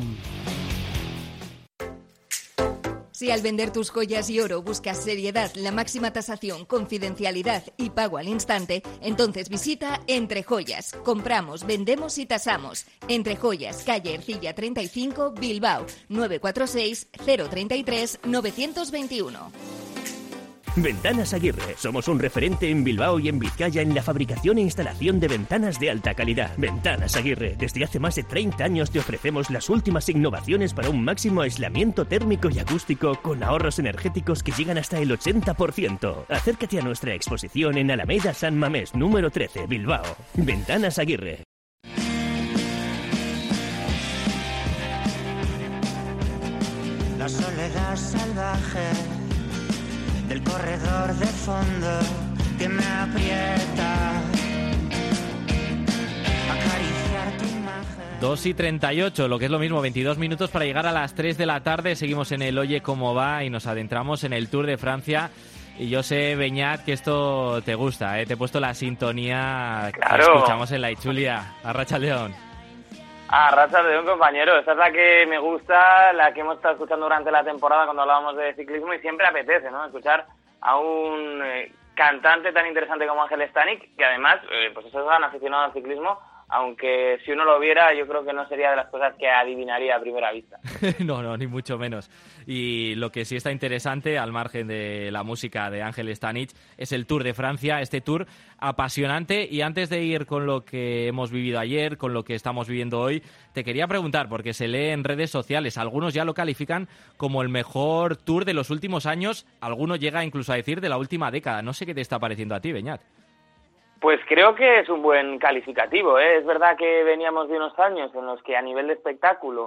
Si al vender tus joyas y oro buscas seriedad, la máxima tasación, confidencialidad y pago al instante, entonces visita Entre Joyas. Compramos, vendemos y tasamos. Entre Joyas, calle Ercilla 35, Bilbao, 946 033 921. Ventanas Aguirre. Somos un referente en Bilbao y en Vizcaya en la fabricación e instalación de ventanas de alta calidad. Ventanas Aguirre. Desde hace más de 30 años te ofrecemos las últimas innovaciones para un máximo aislamiento térmico y acústico con ahorros energéticos que llegan hasta el 80%. Acércate a nuestra exposición en Alameda San Mamés, número 13, Bilbao. Ventanas Aguirre. La soledad salvaje del corredor de fondo que me aprieta. Acariciar tu imagen. 2:38, lo que es lo mismo, 22 minutos para llegar a las 3 de la tarde. Seguimos en el Oye Cómo Va y nos adentramos en el Tour de Francia. Y yo sé, Beñat, que esto te gusta, ¿eh? Te he puesto la sintonía que escuchamos en la Ichulia. Arratsaldeon. Arratsaldeon, compañero. Esta es la que me gusta, la que hemos estado escuchando durante la temporada cuando hablábamos de ciclismo y siempre apetece, ¿no? Escuchar a un cantante tan interesante como Ángel Stanik, que además, pues eso es tan aficionado al ciclismo, aunque si uno lo viera yo creo que no sería de las cosas que adivinaría a primera vista. No, ni mucho menos. Y lo que sí está interesante, al margen de la música de Ángel Stanik, es el Tour de Francia, este Tour apasionante. Y antes de ir con lo que hemos vivido ayer, con lo que estamos viviendo hoy, te quería preguntar, porque se lee en redes sociales, algunos ya lo califican como el mejor Tour de los últimos años, alguno llega incluso a decir de la última década. No sé qué te está pareciendo a ti, Beñat. Pues creo que es un buen calificativo, ¿eh? Es verdad que veníamos de unos años en los que a nivel de espectáculo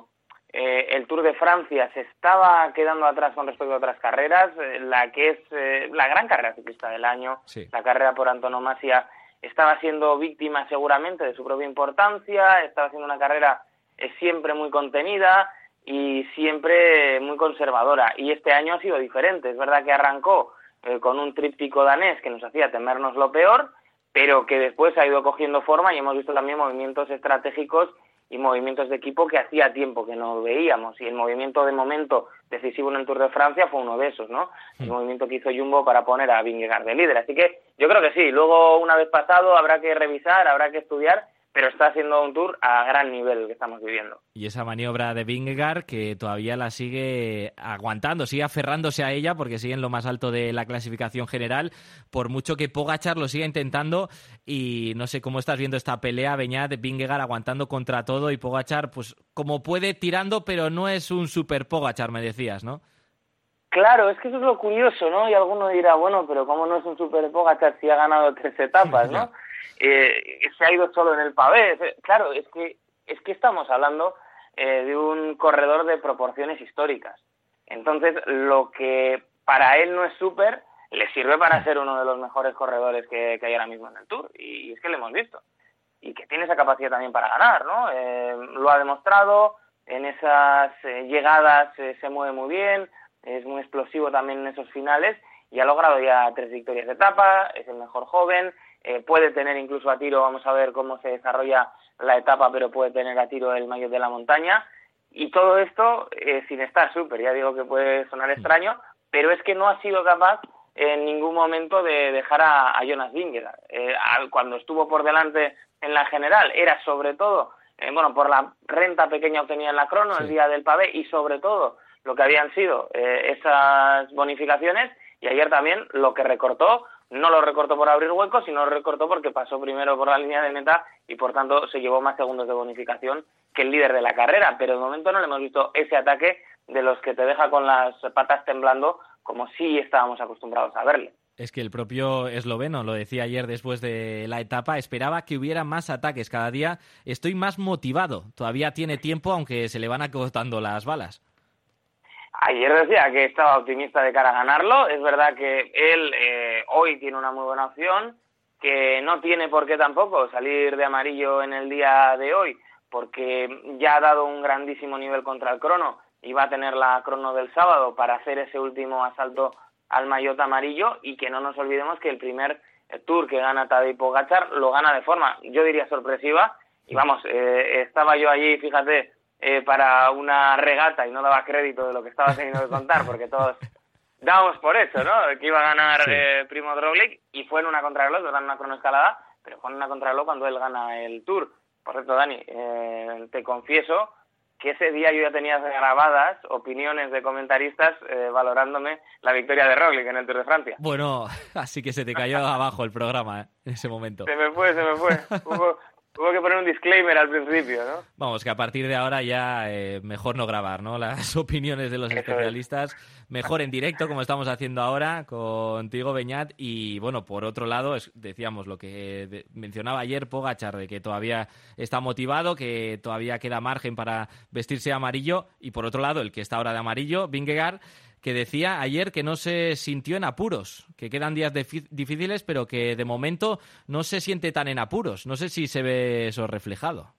el Tour de Francia se estaba quedando atrás con respecto a otras carreras, la que es la gran carrera ciclista del año, la carrera por antonomasia, estaba siendo víctima seguramente de su propia importancia, estaba haciendo una carrera siempre muy contenida y siempre muy conservadora, y este año ha sido diferente. Es verdad que arrancó con un tríptico danés que nos hacía temernos lo peor, pero que después ha ido cogiendo forma y hemos visto también movimientos estratégicos y movimientos de equipo que hacía tiempo que no veíamos, y el movimiento de momento decisivo en el Tour de Francia fue uno de esos, ¿no? El movimiento que hizo Jumbo para poner a Vingegaard de líder. Así que yo creo que sí, luego una vez pasado habrá que revisar, habrá que estudiar, pero está siendo un Tour a gran nivel el que estamos viviendo. Y esa maniobra de Vingegaard que todavía la sigue aguantando, sigue aferrándose a ella porque sigue en lo más alto de la clasificación general, por mucho que Pogačar lo siga intentando. Y no sé cómo estás viendo esta pelea, Beñat, Vingegaard aguantando contra todo y Pogačar pues como puede tirando, pero no es un super Pogačar, me decías, ¿no? Claro, es que eso es lo curioso, ¿no? Y alguno dirá, bueno, pero ¿cómo no es un super Pogačar si ha ganado 3 etapas, ¿no? Se ha ido solo en el pavé. Claro, es que estamos hablando de un corredor de proporciones históricas. Entonces, lo que para él no es súper, le sirve para ser uno de los mejores corredores que hay ahora mismo en el Tour. Y es que lo hemos visto. Y que tiene esa capacidad también para ganar, ¿no? Lo ha demostrado, en esas llegadas se mueve muy bien, es muy explosivo también en esos finales, y ha logrado ya 3 victorias de etapa, es el mejor joven, puede tener incluso a tiro, vamos a ver cómo se desarrolla la etapa, pero puede tener a tiro el maillot de la montaña, y todo esto sin estar súper. Ya digo que puede sonar extraño, pero es que no ha sido capaz en ningún momento de dejar a Jonas Vingegaard. Cuando estuvo por delante en la general era sobre todo, por la renta pequeña obtenida en la crono, el día del pavé, y sobre todo lo que habían sido esas bonificaciones, y ayer también lo que recortó, no lo recortó por abrir huecos, sino lo recortó porque pasó primero por la línea de meta y por tanto se llevó más segundos de bonificación que el líder de la carrera, pero de momento no le hemos visto ese ataque de los que te deja con las patas temblando como sí estábamos acostumbrados a verle. Es que el propio esloveno lo decía ayer después de la etapa, esperaba que hubiera más ataques cada día, estoy más motivado, todavía tiene tiempo aunque se le van acotando las balas. Ayer decía que estaba optimista de cara a ganarlo. Es verdad que él hoy tiene una muy buena opción, que no tiene por qué tampoco salir de amarillo en el día de hoy, porque ya ha dado un grandísimo nivel contra el crono y va a tener la crono del sábado para hacer ese último asalto al maillot amarillo, y que no nos olvidemos que el primer Tour que gana Tadej Pogačar lo gana de forma, yo diría, sorpresiva. Y vamos, estaba yo allí, fíjate, para una regata y no daba crédito de lo que estaba teniendo que contar, porque todos dábamos por eso, ¿no? Que iba a ganar Primož Roglič, y fue en una contrarreloj, ¿verdad? En una cronoescalada, pero fue en una contrarreloj cuando él gana el Tour. Por cierto, Dani, te confieso que ese día yo ya tenía grabadas opiniones de comentaristas valorándome la victoria de Roglič en el Tour de Francia. Bueno, así que se te cayó abajo el programa en ese momento. Se me fue. Hubo que poner un disclaimer al principio, ¿no? Vamos, que a partir de ahora ya mejor no grabar, ¿no? Las opiniones de los especialistas, mejor en directo, como estamos haciendo ahora contigo, Beñat. Y bueno, por otro lado, decíamos lo que mencionaba ayer Pogačar, de que todavía está motivado, que todavía queda margen para vestirse de amarillo. Y por otro lado, el que está ahora de amarillo, Vingegaard, que decía ayer que no se sintió en apuros, que quedan días difíciles, pero que de momento no se siente tan en apuros. No sé si se ve eso reflejado.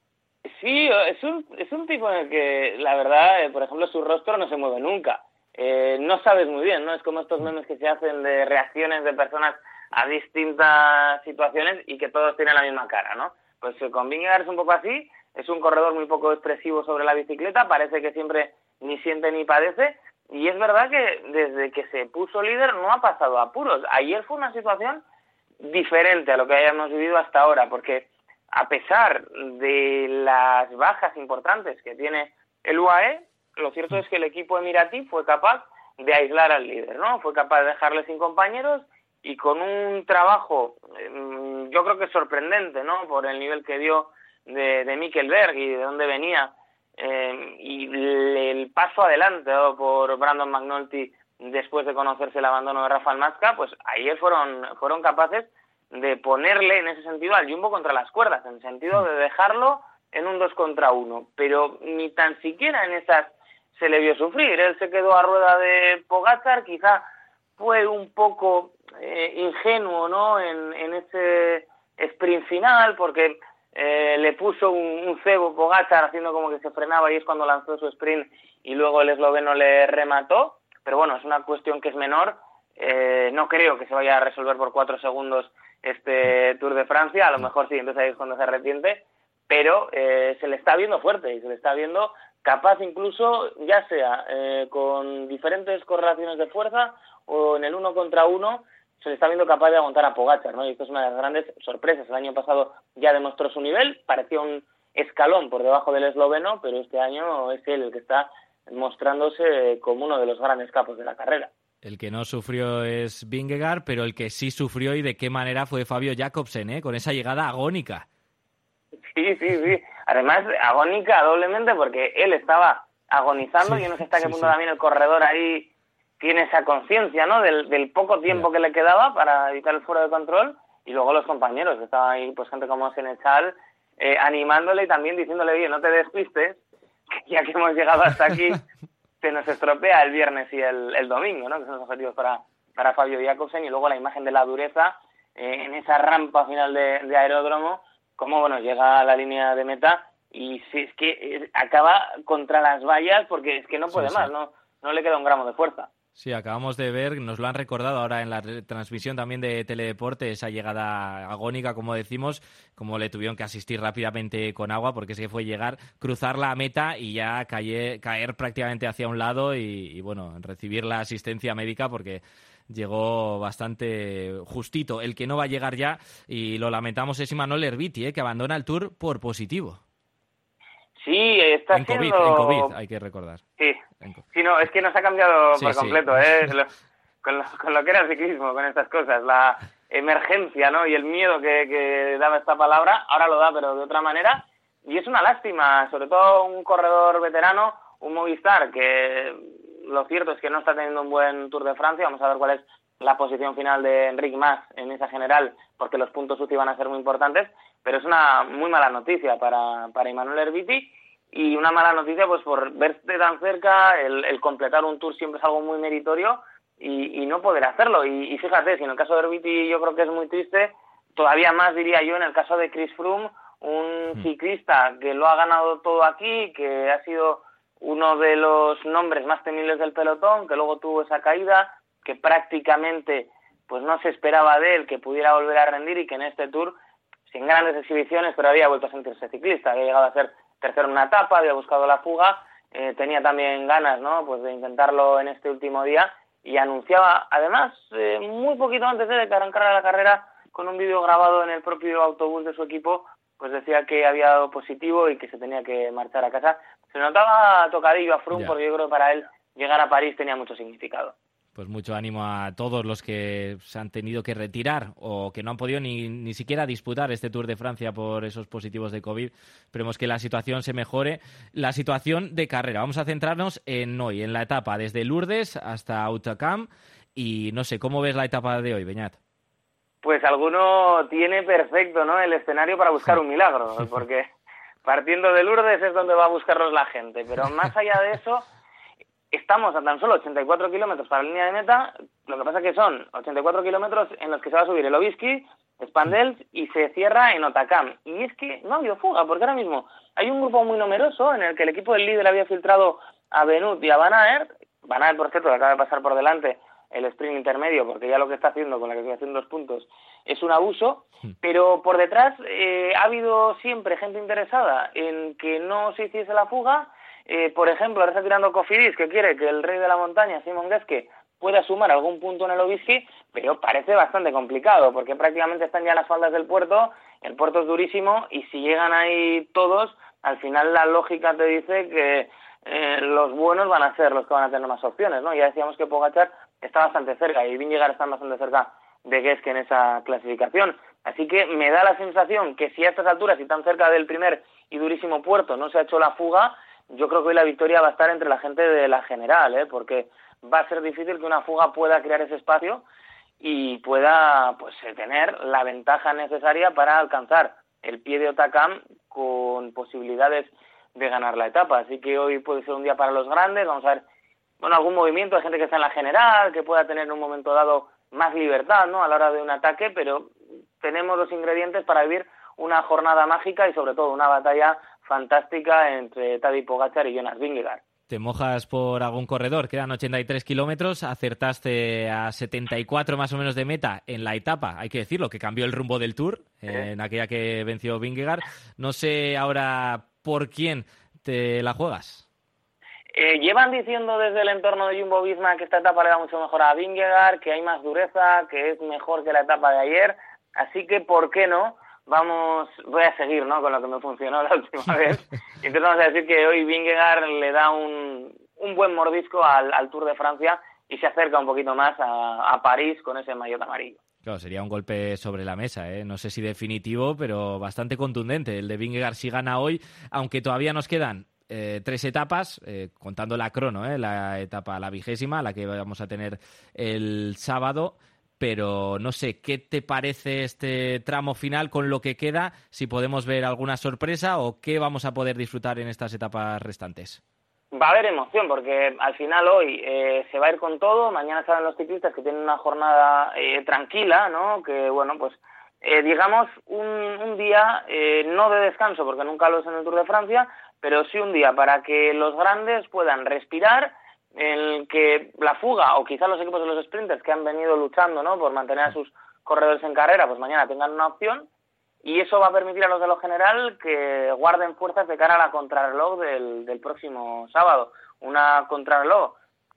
Sí, es un tipo en el que, la verdad, por ejemplo, su rostro no se mueve nunca. No sabes muy bien, ¿no? Es como estos memes que se hacen de reacciones de personas a distintas situaciones y que todos tienen la misma cara, ¿no? Pues con Vingegaard es un poco así, es un corredor muy poco expresivo sobre la bicicleta, parece que siempre ni siente ni padece. Y es verdad que desde que se puso líder no ha pasado apuros. Ayer fue una situación diferente a lo que hayamos vivido hasta ahora, porque a pesar de las bajas importantes que tiene el UAE, lo cierto es que el equipo emiratí fue capaz de aislar al líder, ¿no? Fue capaz de dejarle sin compañeros y con un trabajo, yo creo que sorprendente, ¿no? Por el nivel que dio de Mikkel Berg y de dónde venía. Y el paso adelante dado por Brandon McNulty después de conocerse el abandono de Rafał Majka, pues ayer fueron capaces de ponerle en ese sentido al Jumbo contra las cuerdas, en el sentido de dejarlo en un 2 contra 1, pero ni tan siquiera en esas se le vio sufrir. Él se quedó a rueda de Pogačar, quizá fue un poco ingenuo, ¿no?, en ese sprint final, porque le puso un cebo Pogačar haciendo como que se frenaba y es cuando lanzó su sprint y luego el esloveno le remató, pero bueno, es una cuestión que es menor. No creo que se vaya a resolver por 4 segundos este Tour de Francia, a lo mejor sí, entonces ahí es cuando se arrepiente, pero se le está viendo fuerte y se le está viendo capaz incluso, ya sea con diferentes correlaciones de fuerza o en el 1 contra 1, se le está viendo capaz de aguantar a Pogačar, ¿no? Y esto es una de las grandes sorpresas. El año pasado ya demostró su nivel, parecía un escalón por debajo del esloveno, pero este año es él el que está mostrándose como uno de los grandes capos de la carrera. El que no sufrió es Vingegaard, pero el que sí sufrió y de qué manera fue Fabio Jakobsen, con esa llegada agónica. Sí. Además, agónica doblemente porque él estaba agonizando y yo no sé hasta qué punto también el corredor ahí tiene esa conciencia, ¿no?, del poco tiempo que le quedaba para evitar el fuera de control, y luego los compañeros, estaban ahí pues gente como Senechal animándole y también diciéndole, oye, no te despistes, que ya que hemos llegado hasta aquí se nos estropea el viernes y el domingo, ¿no?, que son los objetivos para Fabio Jakobsen. Y luego la imagen de la dureza en esa rampa final de aeródromo, como bueno, llega a la línea de meta y si es que acaba contra las vallas porque es que no puede más, no le queda un gramo de fuerza. Sí, acabamos de ver, nos lo han recordado ahora en la transmisión también de Teledeporte, esa llegada agónica, como decimos, como le tuvieron que asistir rápidamente con agua, porque es que fue llegar, cruzar la meta y ya caer prácticamente hacia un lado y bueno, recibir la asistencia médica porque llegó bastante justito. El que no va a llegar ya, y lo lamentamos, es Imanol Erviti, que abandona el Tour por positivo. Sí, está en COVID, siendo... En COVID, hay que recordar. Sí, no, es que nos ha cambiado por completo, con lo que era el ciclismo, con estas cosas, la emergencia, ¿no?, y el miedo que daba esta palabra, ahora lo da, pero de otra manera, y es una lástima, sobre todo un corredor veterano, un Movistar, que lo cierto es que no está teniendo un buen Tour de Francia. Vamos a ver cuál es la posición final de Enric Mas en esa general, porque los puntos UCI van a ser muy importantes, pero es una muy mala noticia para Imanol Erviti, y una mala noticia pues por verte tan cerca, el completar un Tour siempre es algo muy meritorio y no poder hacerlo. Y fíjate, si en el caso de Erviti yo creo que es muy triste, todavía más diría yo en el caso de Chris Froome, un ciclista que lo ha ganado todo aquí, que ha sido uno de los nombres más temibles del pelotón, que luego tuvo esa caída, que prácticamente pues no se esperaba de él que pudiera volver a rendir y que en este Tour, sin grandes exhibiciones, pero había vuelto a sentirse ciclista, había llegado a ser tercero en una etapa, había buscado la fuga, tenía también ganas, ¿no?, pues de intentarlo en este último día, y anunciaba, además, muy poquito antes de que arrancara la carrera, con un vídeo grabado en el propio autobús de su equipo, pues decía que había dado positivo y que se tenía que marchar a casa. Se notaba tocadillo a Froome, porque yo creo que para él llegar a París tenía mucho significado. Pues mucho ánimo a todos los que se han tenido que retirar o que no han podido ni siquiera disputar este Tour de Francia por esos positivos de COVID. Esperemos que la situación se mejore. La situación de carrera. Vamos a centrarnos en hoy, en la etapa desde Lourdes hasta Hautacam. Y no sé, ¿cómo ves la etapa de hoy, Beñat? Pues alguno tiene perfecto, ¿no?, el escenario para buscar un milagro, porque partiendo de Lourdes es donde va a buscarlos la gente. Pero más allá de eso, estamos a tan solo 84 kilómetros para la línea de meta. Lo que pasa es que son 84 kilómetros en los que se va a subir el Obiski, Spandels y se cierra en Hautacam. Y es que no ha habido fuga, porque ahora mismo hay un grupo muy numeroso en el que el equipo del líder había filtrado a Benoot y a Van Aert. Van Aert, por cierto, que acaba de pasar por delante el sprint intermedio, porque ya lo que está haciendo con la clasificación de 2 puntos es un abuso, pero por detrás ha habido siempre gente interesada en que no se hiciese la fuga. Por ejemplo, ahora está tirando Cofidis, que quiere que el rey de la montaña, Simon Geschke, pueda sumar algún punto en el Obiski, pero parece bastante complicado, porque prácticamente están ya las faldas del puerto, el puerto es durísimo, y si llegan ahí todos, al final la lógica te dice que los buenos van a ser los que van a tener más opciones, ¿no? Ya decíamos que Pogačar está bastante cerca, y Vingegaard está bastante cerca de Geschke en esa clasificación. Así que me da la sensación que si a estas alturas y tan cerca del primer y durísimo puerto no se ha hecho la fuga, yo creo que hoy la victoria va a estar entre la gente de la general, porque va a ser difícil que una fuga pueda crear ese espacio y pueda pues tener la ventaja necesaria para alcanzar el pie de Otakam con posibilidades de ganar la etapa. Así que hoy puede ser un día para los grandes. Vamos a ver, bueno, algún movimiento de gente que está en la general, que pueda tener en un momento dado más libertad, ¿no?, a la hora de un ataque, pero tenemos los ingredientes para vivir una jornada mágica y sobre todo una batalla fantástica entre Tadej Pogačar y Jonas Vingegaard. Te mojas por algún corredor, quedan 83 kilómetros, acertaste a 74 más o menos de meta en la etapa, hay que decirlo, que cambió el rumbo del Tour, en aquella que venció Vingegaard. No sé ahora por quién te la juegas. Llevan diciendo desde el entorno de Jumbo-Visma que esta etapa le da mucho mejor a Vingegaard, que hay más dureza, que es mejor que la etapa de ayer, así que ¿por qué no? Voy a seguir, ¿no?, con lo que me funcionó la última vez. Entonces vamos a decir que hoy Vingegaard le da un buen mordisco al Tour de Francia y se acerca un poquito más a París con ese maillot amarillo. Claro, sería un golpe sobre la mesa, ¿eh? No sé si definitivo, pero bastante contundente el de Vingegaard si gana hoy, aunque todavía nos quedan 3 etapas, contando la crono, la etapa, la 20ª, la que vamos a tener el sábado. Pero no sé, ¿qué te parece este tramo final con lo que queda? Si podemos ver alguna sorpresa o qué vamos a poder disfrutar en estas etapas restantes. Va a haber emoción porque al final hoy se va a ir con todo. Mañana salen los ciclistas que tienen una jornada tranquila, ¿no? Que bueno, pues digamos un día no de descanso porque nunca lo es en el Tour de Francia, pero sí un día para que los grandes puedan respirar, en el que la fuga o quizás los equipos de los sprinters que han venido luchando, ¿no?, por mantener a sus corredores en carrera, pues mañana tengan una opción y eso va a permitir a los de lo general que guarden fuerzas de cara a la contrarreloj del próximo sábado. Una contrarreloj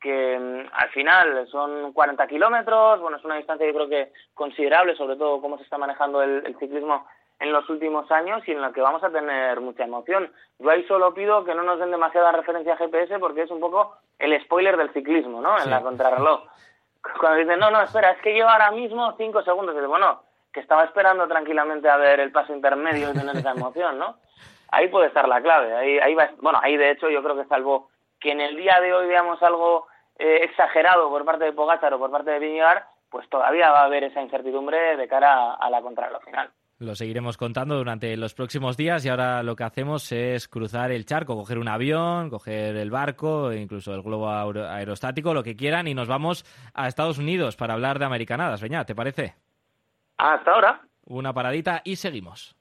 que al final son 40 kilómetros, bueno, es una distancia yo creo que considerable, sobre todo cómo se está manejando el ciclismo en los últimos años y en la que vamos a tener mucha emoción. Yo ahí solo pido que no nos den demasiada referencia a GPS porque es un poco el spoiler del ciclismo, ¿no?, en la contrarreloj. Cuando dicen, no, espera, es que lleva ahora mismo 5 segundos. Y dice, bueno, que estaba esperando tranquilamente a ver el paso intermedio y tener esa emoción, ¿no? Ahí puede estar la clave. Ahí de hecho yo creo que salvo que en el día de hoy veamos algo exagerado por parte de Pogačar o por parte de Vingegaard, pues todavía va a haber esa incertidumbre de cara a la contrarreloj final. Lo seguiremos contando durante los próximos días y ahora lo que hacemos es cruzar el charco, coger un avión, coger el barco, incluso el globo aerostático, lo que quieran, y nos vamos a Estados Unidos para hablar de americanadas. Beñat, ¿te parece? Hasta ahora. Una paradita y seguimos.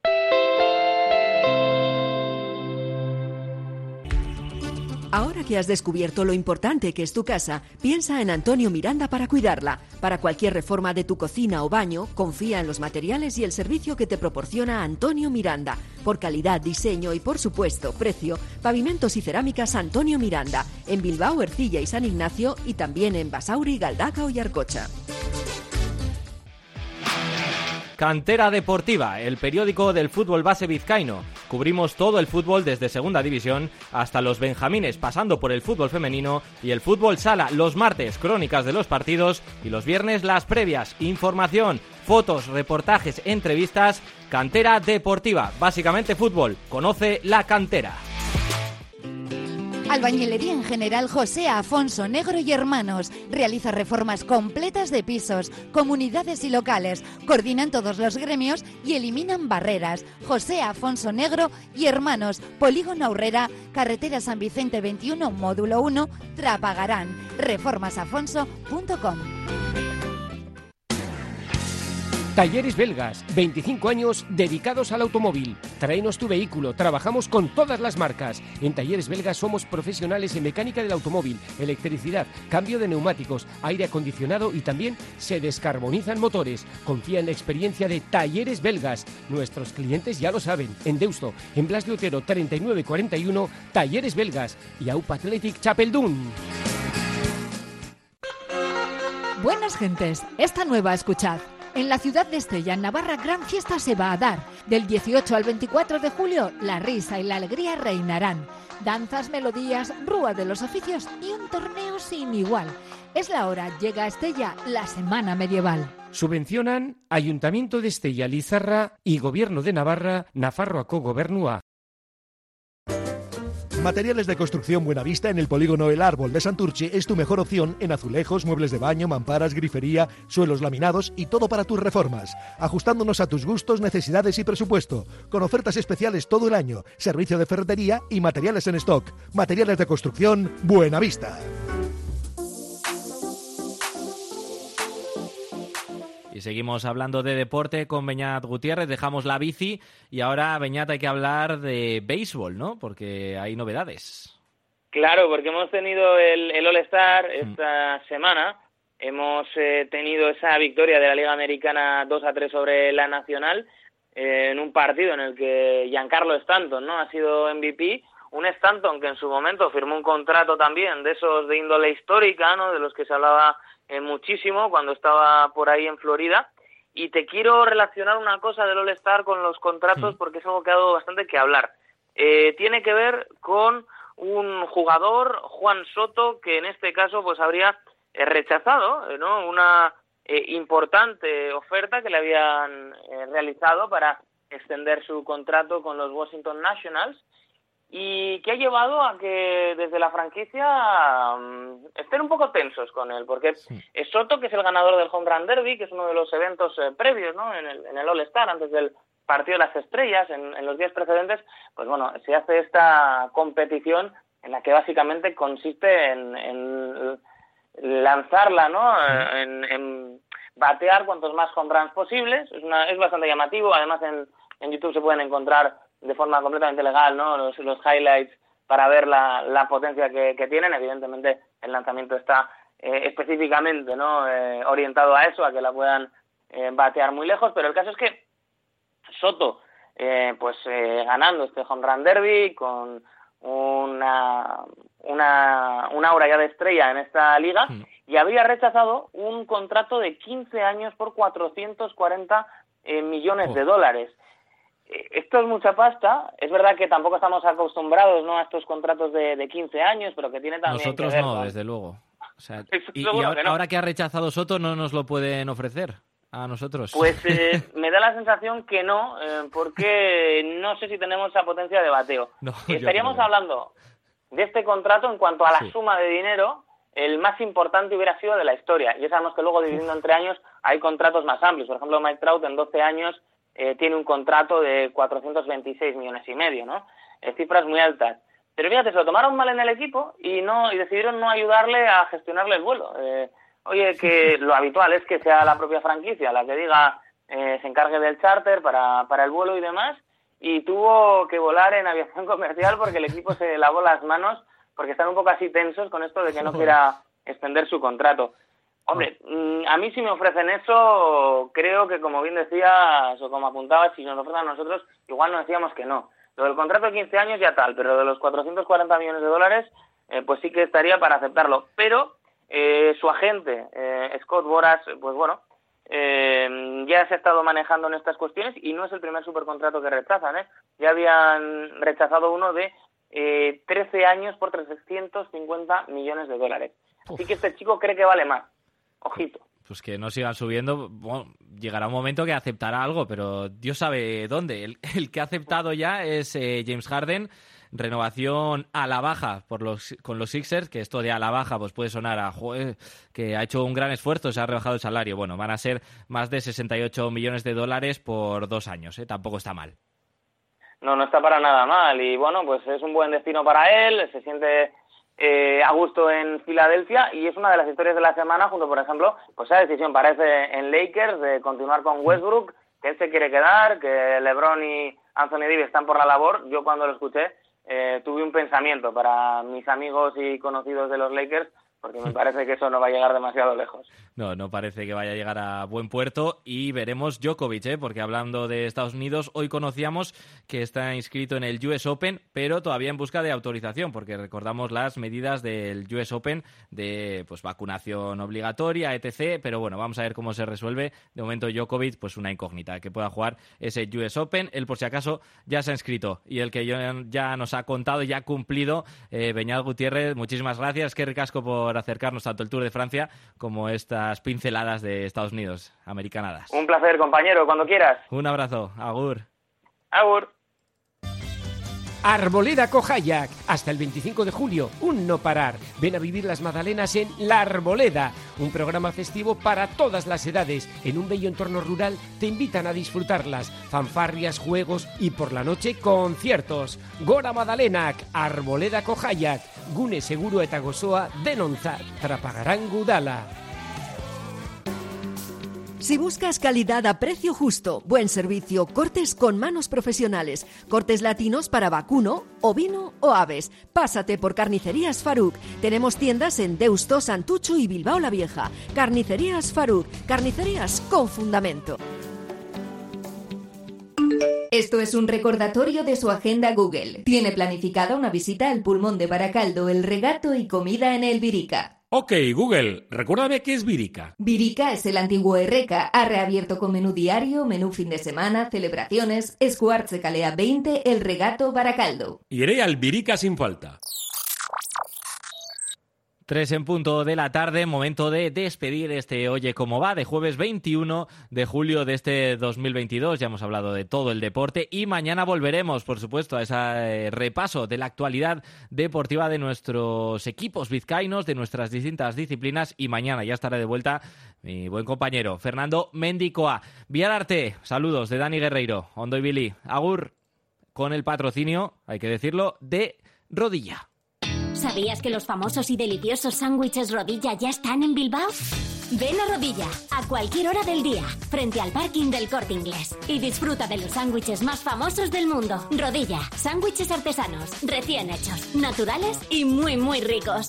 Ahora que has descubierto lo importante que es tu casa, piensa en Antonio Miranda para cuidarla. Para cualquier reforma de tu cocina o baño, confía en los materiales y el servicio que te proporciona Antonio Miranda. Por calidad, diseño y, por supuesto, precio, pavimentos y cerámicas Antonio Miranda. En Bilbao, Ercilla y San Ignacio y también en Basauri, Galdacao y Arcocha. Cantera Deportiva, el periódico del fútbol base vizcaíno. Cubrimos todo el fútbol desde segunda división hasta los benjamines, pasando por el fútbol femenino y el fútbol sala. Los martes, crónicas de los partidos y los viernes, las previas. Información, fotos, reportajes, entrevistas. Cantera Deportiva, básicamente fútbol. Conoce la cantera. Albañilería en general José Afonso Negro y Hermanos. Realiza reformas completas de pisos, comunidades y locales. Coordinan todos los gremios y eliminan barreras. José Afonso Negro y Hermanos. Polígono Aurrera, carretera San Vicente 21, módulo 1, Trapagarán. Reformasafonso.com. Talleres Belgas, 25 años dedicados al automóvil. Tráenos tu vehículo, trabajamos con todas las marcas. En Talleres Belgas somos profesionales en mecánica del automóvil, electricidad, cambio de neumáticos, aire acondicionado y también se descarbonizan motores. Confía en la experiencia de Talleres Belgas. Nuestros clientes ya lo saben. En Deusto, en Blas de Otero 3941, Talleres Belgas y AUPA Athletic Chapeldún. Buenas gentes, esta nueva escuchad. En la ciudad de Estella, en Navarra, gran fiesta se va a dar. Del 18 al 24 de julio, la risa y la alegría reinarán. Danzas, melodías, rúa de los oficios y un torneo sin igual. Es la hora, llega a Estella la Semana Medieval. Subvencionan Ayuntamiento de Estella Lizarra y Gobierno de Navarra, Nafarroako Gobernua. Materiales de construcción Buenavista en el polígono El Árbol de Santurce es tu mejor opción en azulejos, muebles de baño, mamparas, grifería, suelos laminados y todo para tus reformas. Ajustándonos a tus gustos, necesidades y presupuesto. Con ofertas especiales todo el año, servicio de ferretería y materiales en stock. Materiales de construcción Buenavista. Y seguimos hablando de deporte con Beñat Gutiérrez, dejamos la bici y ahora, Beñat, hay que hablar de béisbol, ¿no? Porque hay novedades. Claro, porque hemos tenido el All-Star esta semana, hemos tenido esa victoria de la Liga Americana 2-3 sobre la Nacional, en un partido en el que Giancarlo Stanton, ¿no?, ha sido MVP, un Stanton que en su momento firmó un contrato también de esos de índole histórica, ¿no?, de los que se hablaba muchísimo cuando estaba por ahí en Florida, y te quiero relacionar una cosa del All-Star con los contratos porque es algo que ha dado bastante que hablar. Tiene que ver con un jugador, Juan Soto, que en este caso pues habría rechazado, ¿no?, una importante oferta que le habían realizado para extender su contrato con los Washington Nationals, y que ha llevado a que desde la franquicia estén un poco tensos con él, porque es Soto, que es el ganador del Home Run Derby, que es uno de los eventos previos, ¿no?, en el All-Star, antes del Partido de las Estrellas, en los días precedentes, pues bueno, se hace esta competición en la que básicamente consiste en lanzarla, ¿no?, en batear cuantos más home runs posibles. Es bastante llamativo, además en YouTube se pueden encontrar de forma completamente legal, ¿no?, los highlights para ver la potencia que tienen. Evidentemente el lanzamiento está específicamente, ¿no?, orientado a eso, a que la puedan batear muy lejos, pero el caso es que Soto, ganando este Home Run Derby con una aura ya de estrella en esta liga, y habría rechazado un contrato de 15 años por 440 millones de dólares. Esto es mucha pasta. Es verdad que tampoco estamos acostumbrados, ¿no?, a estos contratos de 15 años, pero que tiene también nosotros que ver, no, ¿no?, desde luego. O sea, y que ahora que ha rechazado Soto, ¿no nos lo pueden ofrecer a nosotros? Pues me da la sensación que no, porque no sé si tenemos esa potencia de bateo. No, estaríamos hablando de este contrato en cuanto a la suma de dinero, el más importante hubiera sido de la historia. Ya sabemos que luego, dividiendo entre años, hay contratos más amplios. Por ejemplo, Mike Trout en 12 años tiene un contrato de 426 millones y medio, ¿no? Cifras muy altas. Pero fíjate, se lo tomaron mal en el equipo y decidieron no ayudarle a gestionarle el vuelo. Oye, que lo habitual es que sea la propia franquicia la que diga, se encargue del charter para el vuelo y demás, y tuvo que volar en aviación comercial porque el equipo se lavó las manos, porque están un poco así tensos con esto de que no quiera extender su contrato. Hombre, a mí si me ofrecen eso, creo que, como bien decías o como apuntabas, si nos lo ofrecen a nosotros, igual nos decíamos que no. Lo del contrato de 15 años ya tal, pero de los 440 millones de dólares, pues sí que estaría para aceptarlo. Pero su agente, Scott Boras, pues bueno, ya se ha estado manejando en estas cuestiones y no es el primer supercontrato que rechazan, ¿eh? Ya habían rechazado uno de 13 años por 350 millones de dólares. Así que este chico cree que vale más. Ojito. Pues que no sigan subiendo. Bueno, llegará un momento que aceptará algo, pero Dios sabe dónde. El que ha aceptado ya es James Harden. Renovación a la baja con los Sixers, que esto de a la baja pues puede sonar a que ha hecho un gran esfuerzo, se ha rebajado el salario. Bueno, van a ser más de 68 millones de dólares por 2 años, ¿eh? Tampoco está mal. No está para nada mal, y bueno, pues es un buen destino para él, se siente a gusto en Filadelfia, y es una de las historias de la semana, junto, por ejemplo, pues esa decisión parece en Lakers de continuar con Westbrook, que él se quiere quedar, que LeBron y Anthony Davis están por la labor. Yo cuando lo escuché tuve un pensamiento para mis amigos y conocidos de los Lakers, porque me parece que eso no va a llegar demasiado lejos. No parece que vaya a llegar a buen puerto, y veremos Djokovic, porque hablando de Estados Unidos, hoy conocíamos que está inscrito en el US Open, pero todavía en busca de autorización, porque recordamos las medidas del US Open de pues vacunación obligatoria, etc., pero bueno, vamos a ver cómo se resuelve. De momento Djokovic, pues una incógnita, que pueda jugar ese US Open. Él, por si acaso, ya se ha inscrito, y el que ya nos ha contado, ya ha cumplido, Beñat Gutiérrez, muchísimas gracias, qué ricasco por acercarnos tanto el Tour de Francia como estas pinceladas de Estados Unidos, americanadas. Un placer, compañero, cuando quieras. Un abrazo, agur. Agur. Arboleda Cojayac. Hasta el 25 de julio, un no parar. Ven a vivir las Magdalenas en La Arboleda, un programa festivo para todas las edades. En un bello entorno rural te invitan a disfrutarlas. Fanfarrias, juegos y por la noche conciertos. Gora Madalenak, Arboleda Cojayac, Gune Seguro eta Gozoa denontzat, Trapagaran Gudala. Si buscas calidad a precio justo, buen servicio, cortes con manos profesionales, cortes latinos para vacuno, ovino o aves, pásate por Carnicerías Faruk. Tenemos tiendas en Deusto, Santucho y Bilbao la Vieja. Carnicerías Faruk, carnicerías con fundamento. Esto es un recordatorio de su agenda Google. Tiene planificada una visita al Pulmón de Baracaldo, el regato y comida en el Virica. Ok, Google, recuérdame qué es Virica. Virica es el antiguo Erreca. Ha reabierto con menú diario, menú fin de semana, celebraciones. Escuartze Calea 20, el regato Baracaldo. Iré al Virica sin falta. 3 en punto de la tarde, momento de despedir este Oye Cómo Va de jueves 21 de julio de este 2022. Ya hemos hablado de todo el deporte y mañana volveremos, por supuesto, a ese repaso de la actualidad deportiva de nuestros equipos vizcaínos, de nuestras distintas disciplinas, y mañana ya estará de vuelta mi buen compañero Fernando Mendicoa. Viararte, saludos de Dani Guerreiro, Ondo y Billy, agur, con el patrocinio, hay que decirlo, de Rodilla. ¿Sabías que los famosos y deliciosos sándwiches Rodilla ya están en Bilbao? Ven a Rodilla, a cualquier hora del día, frente al parking del Corte Inglés, y disfruta de los sándwiches más famosos del mundo. Rodilla, sándwiches artesanos, recién hechos, naturales y muy, muy ricos.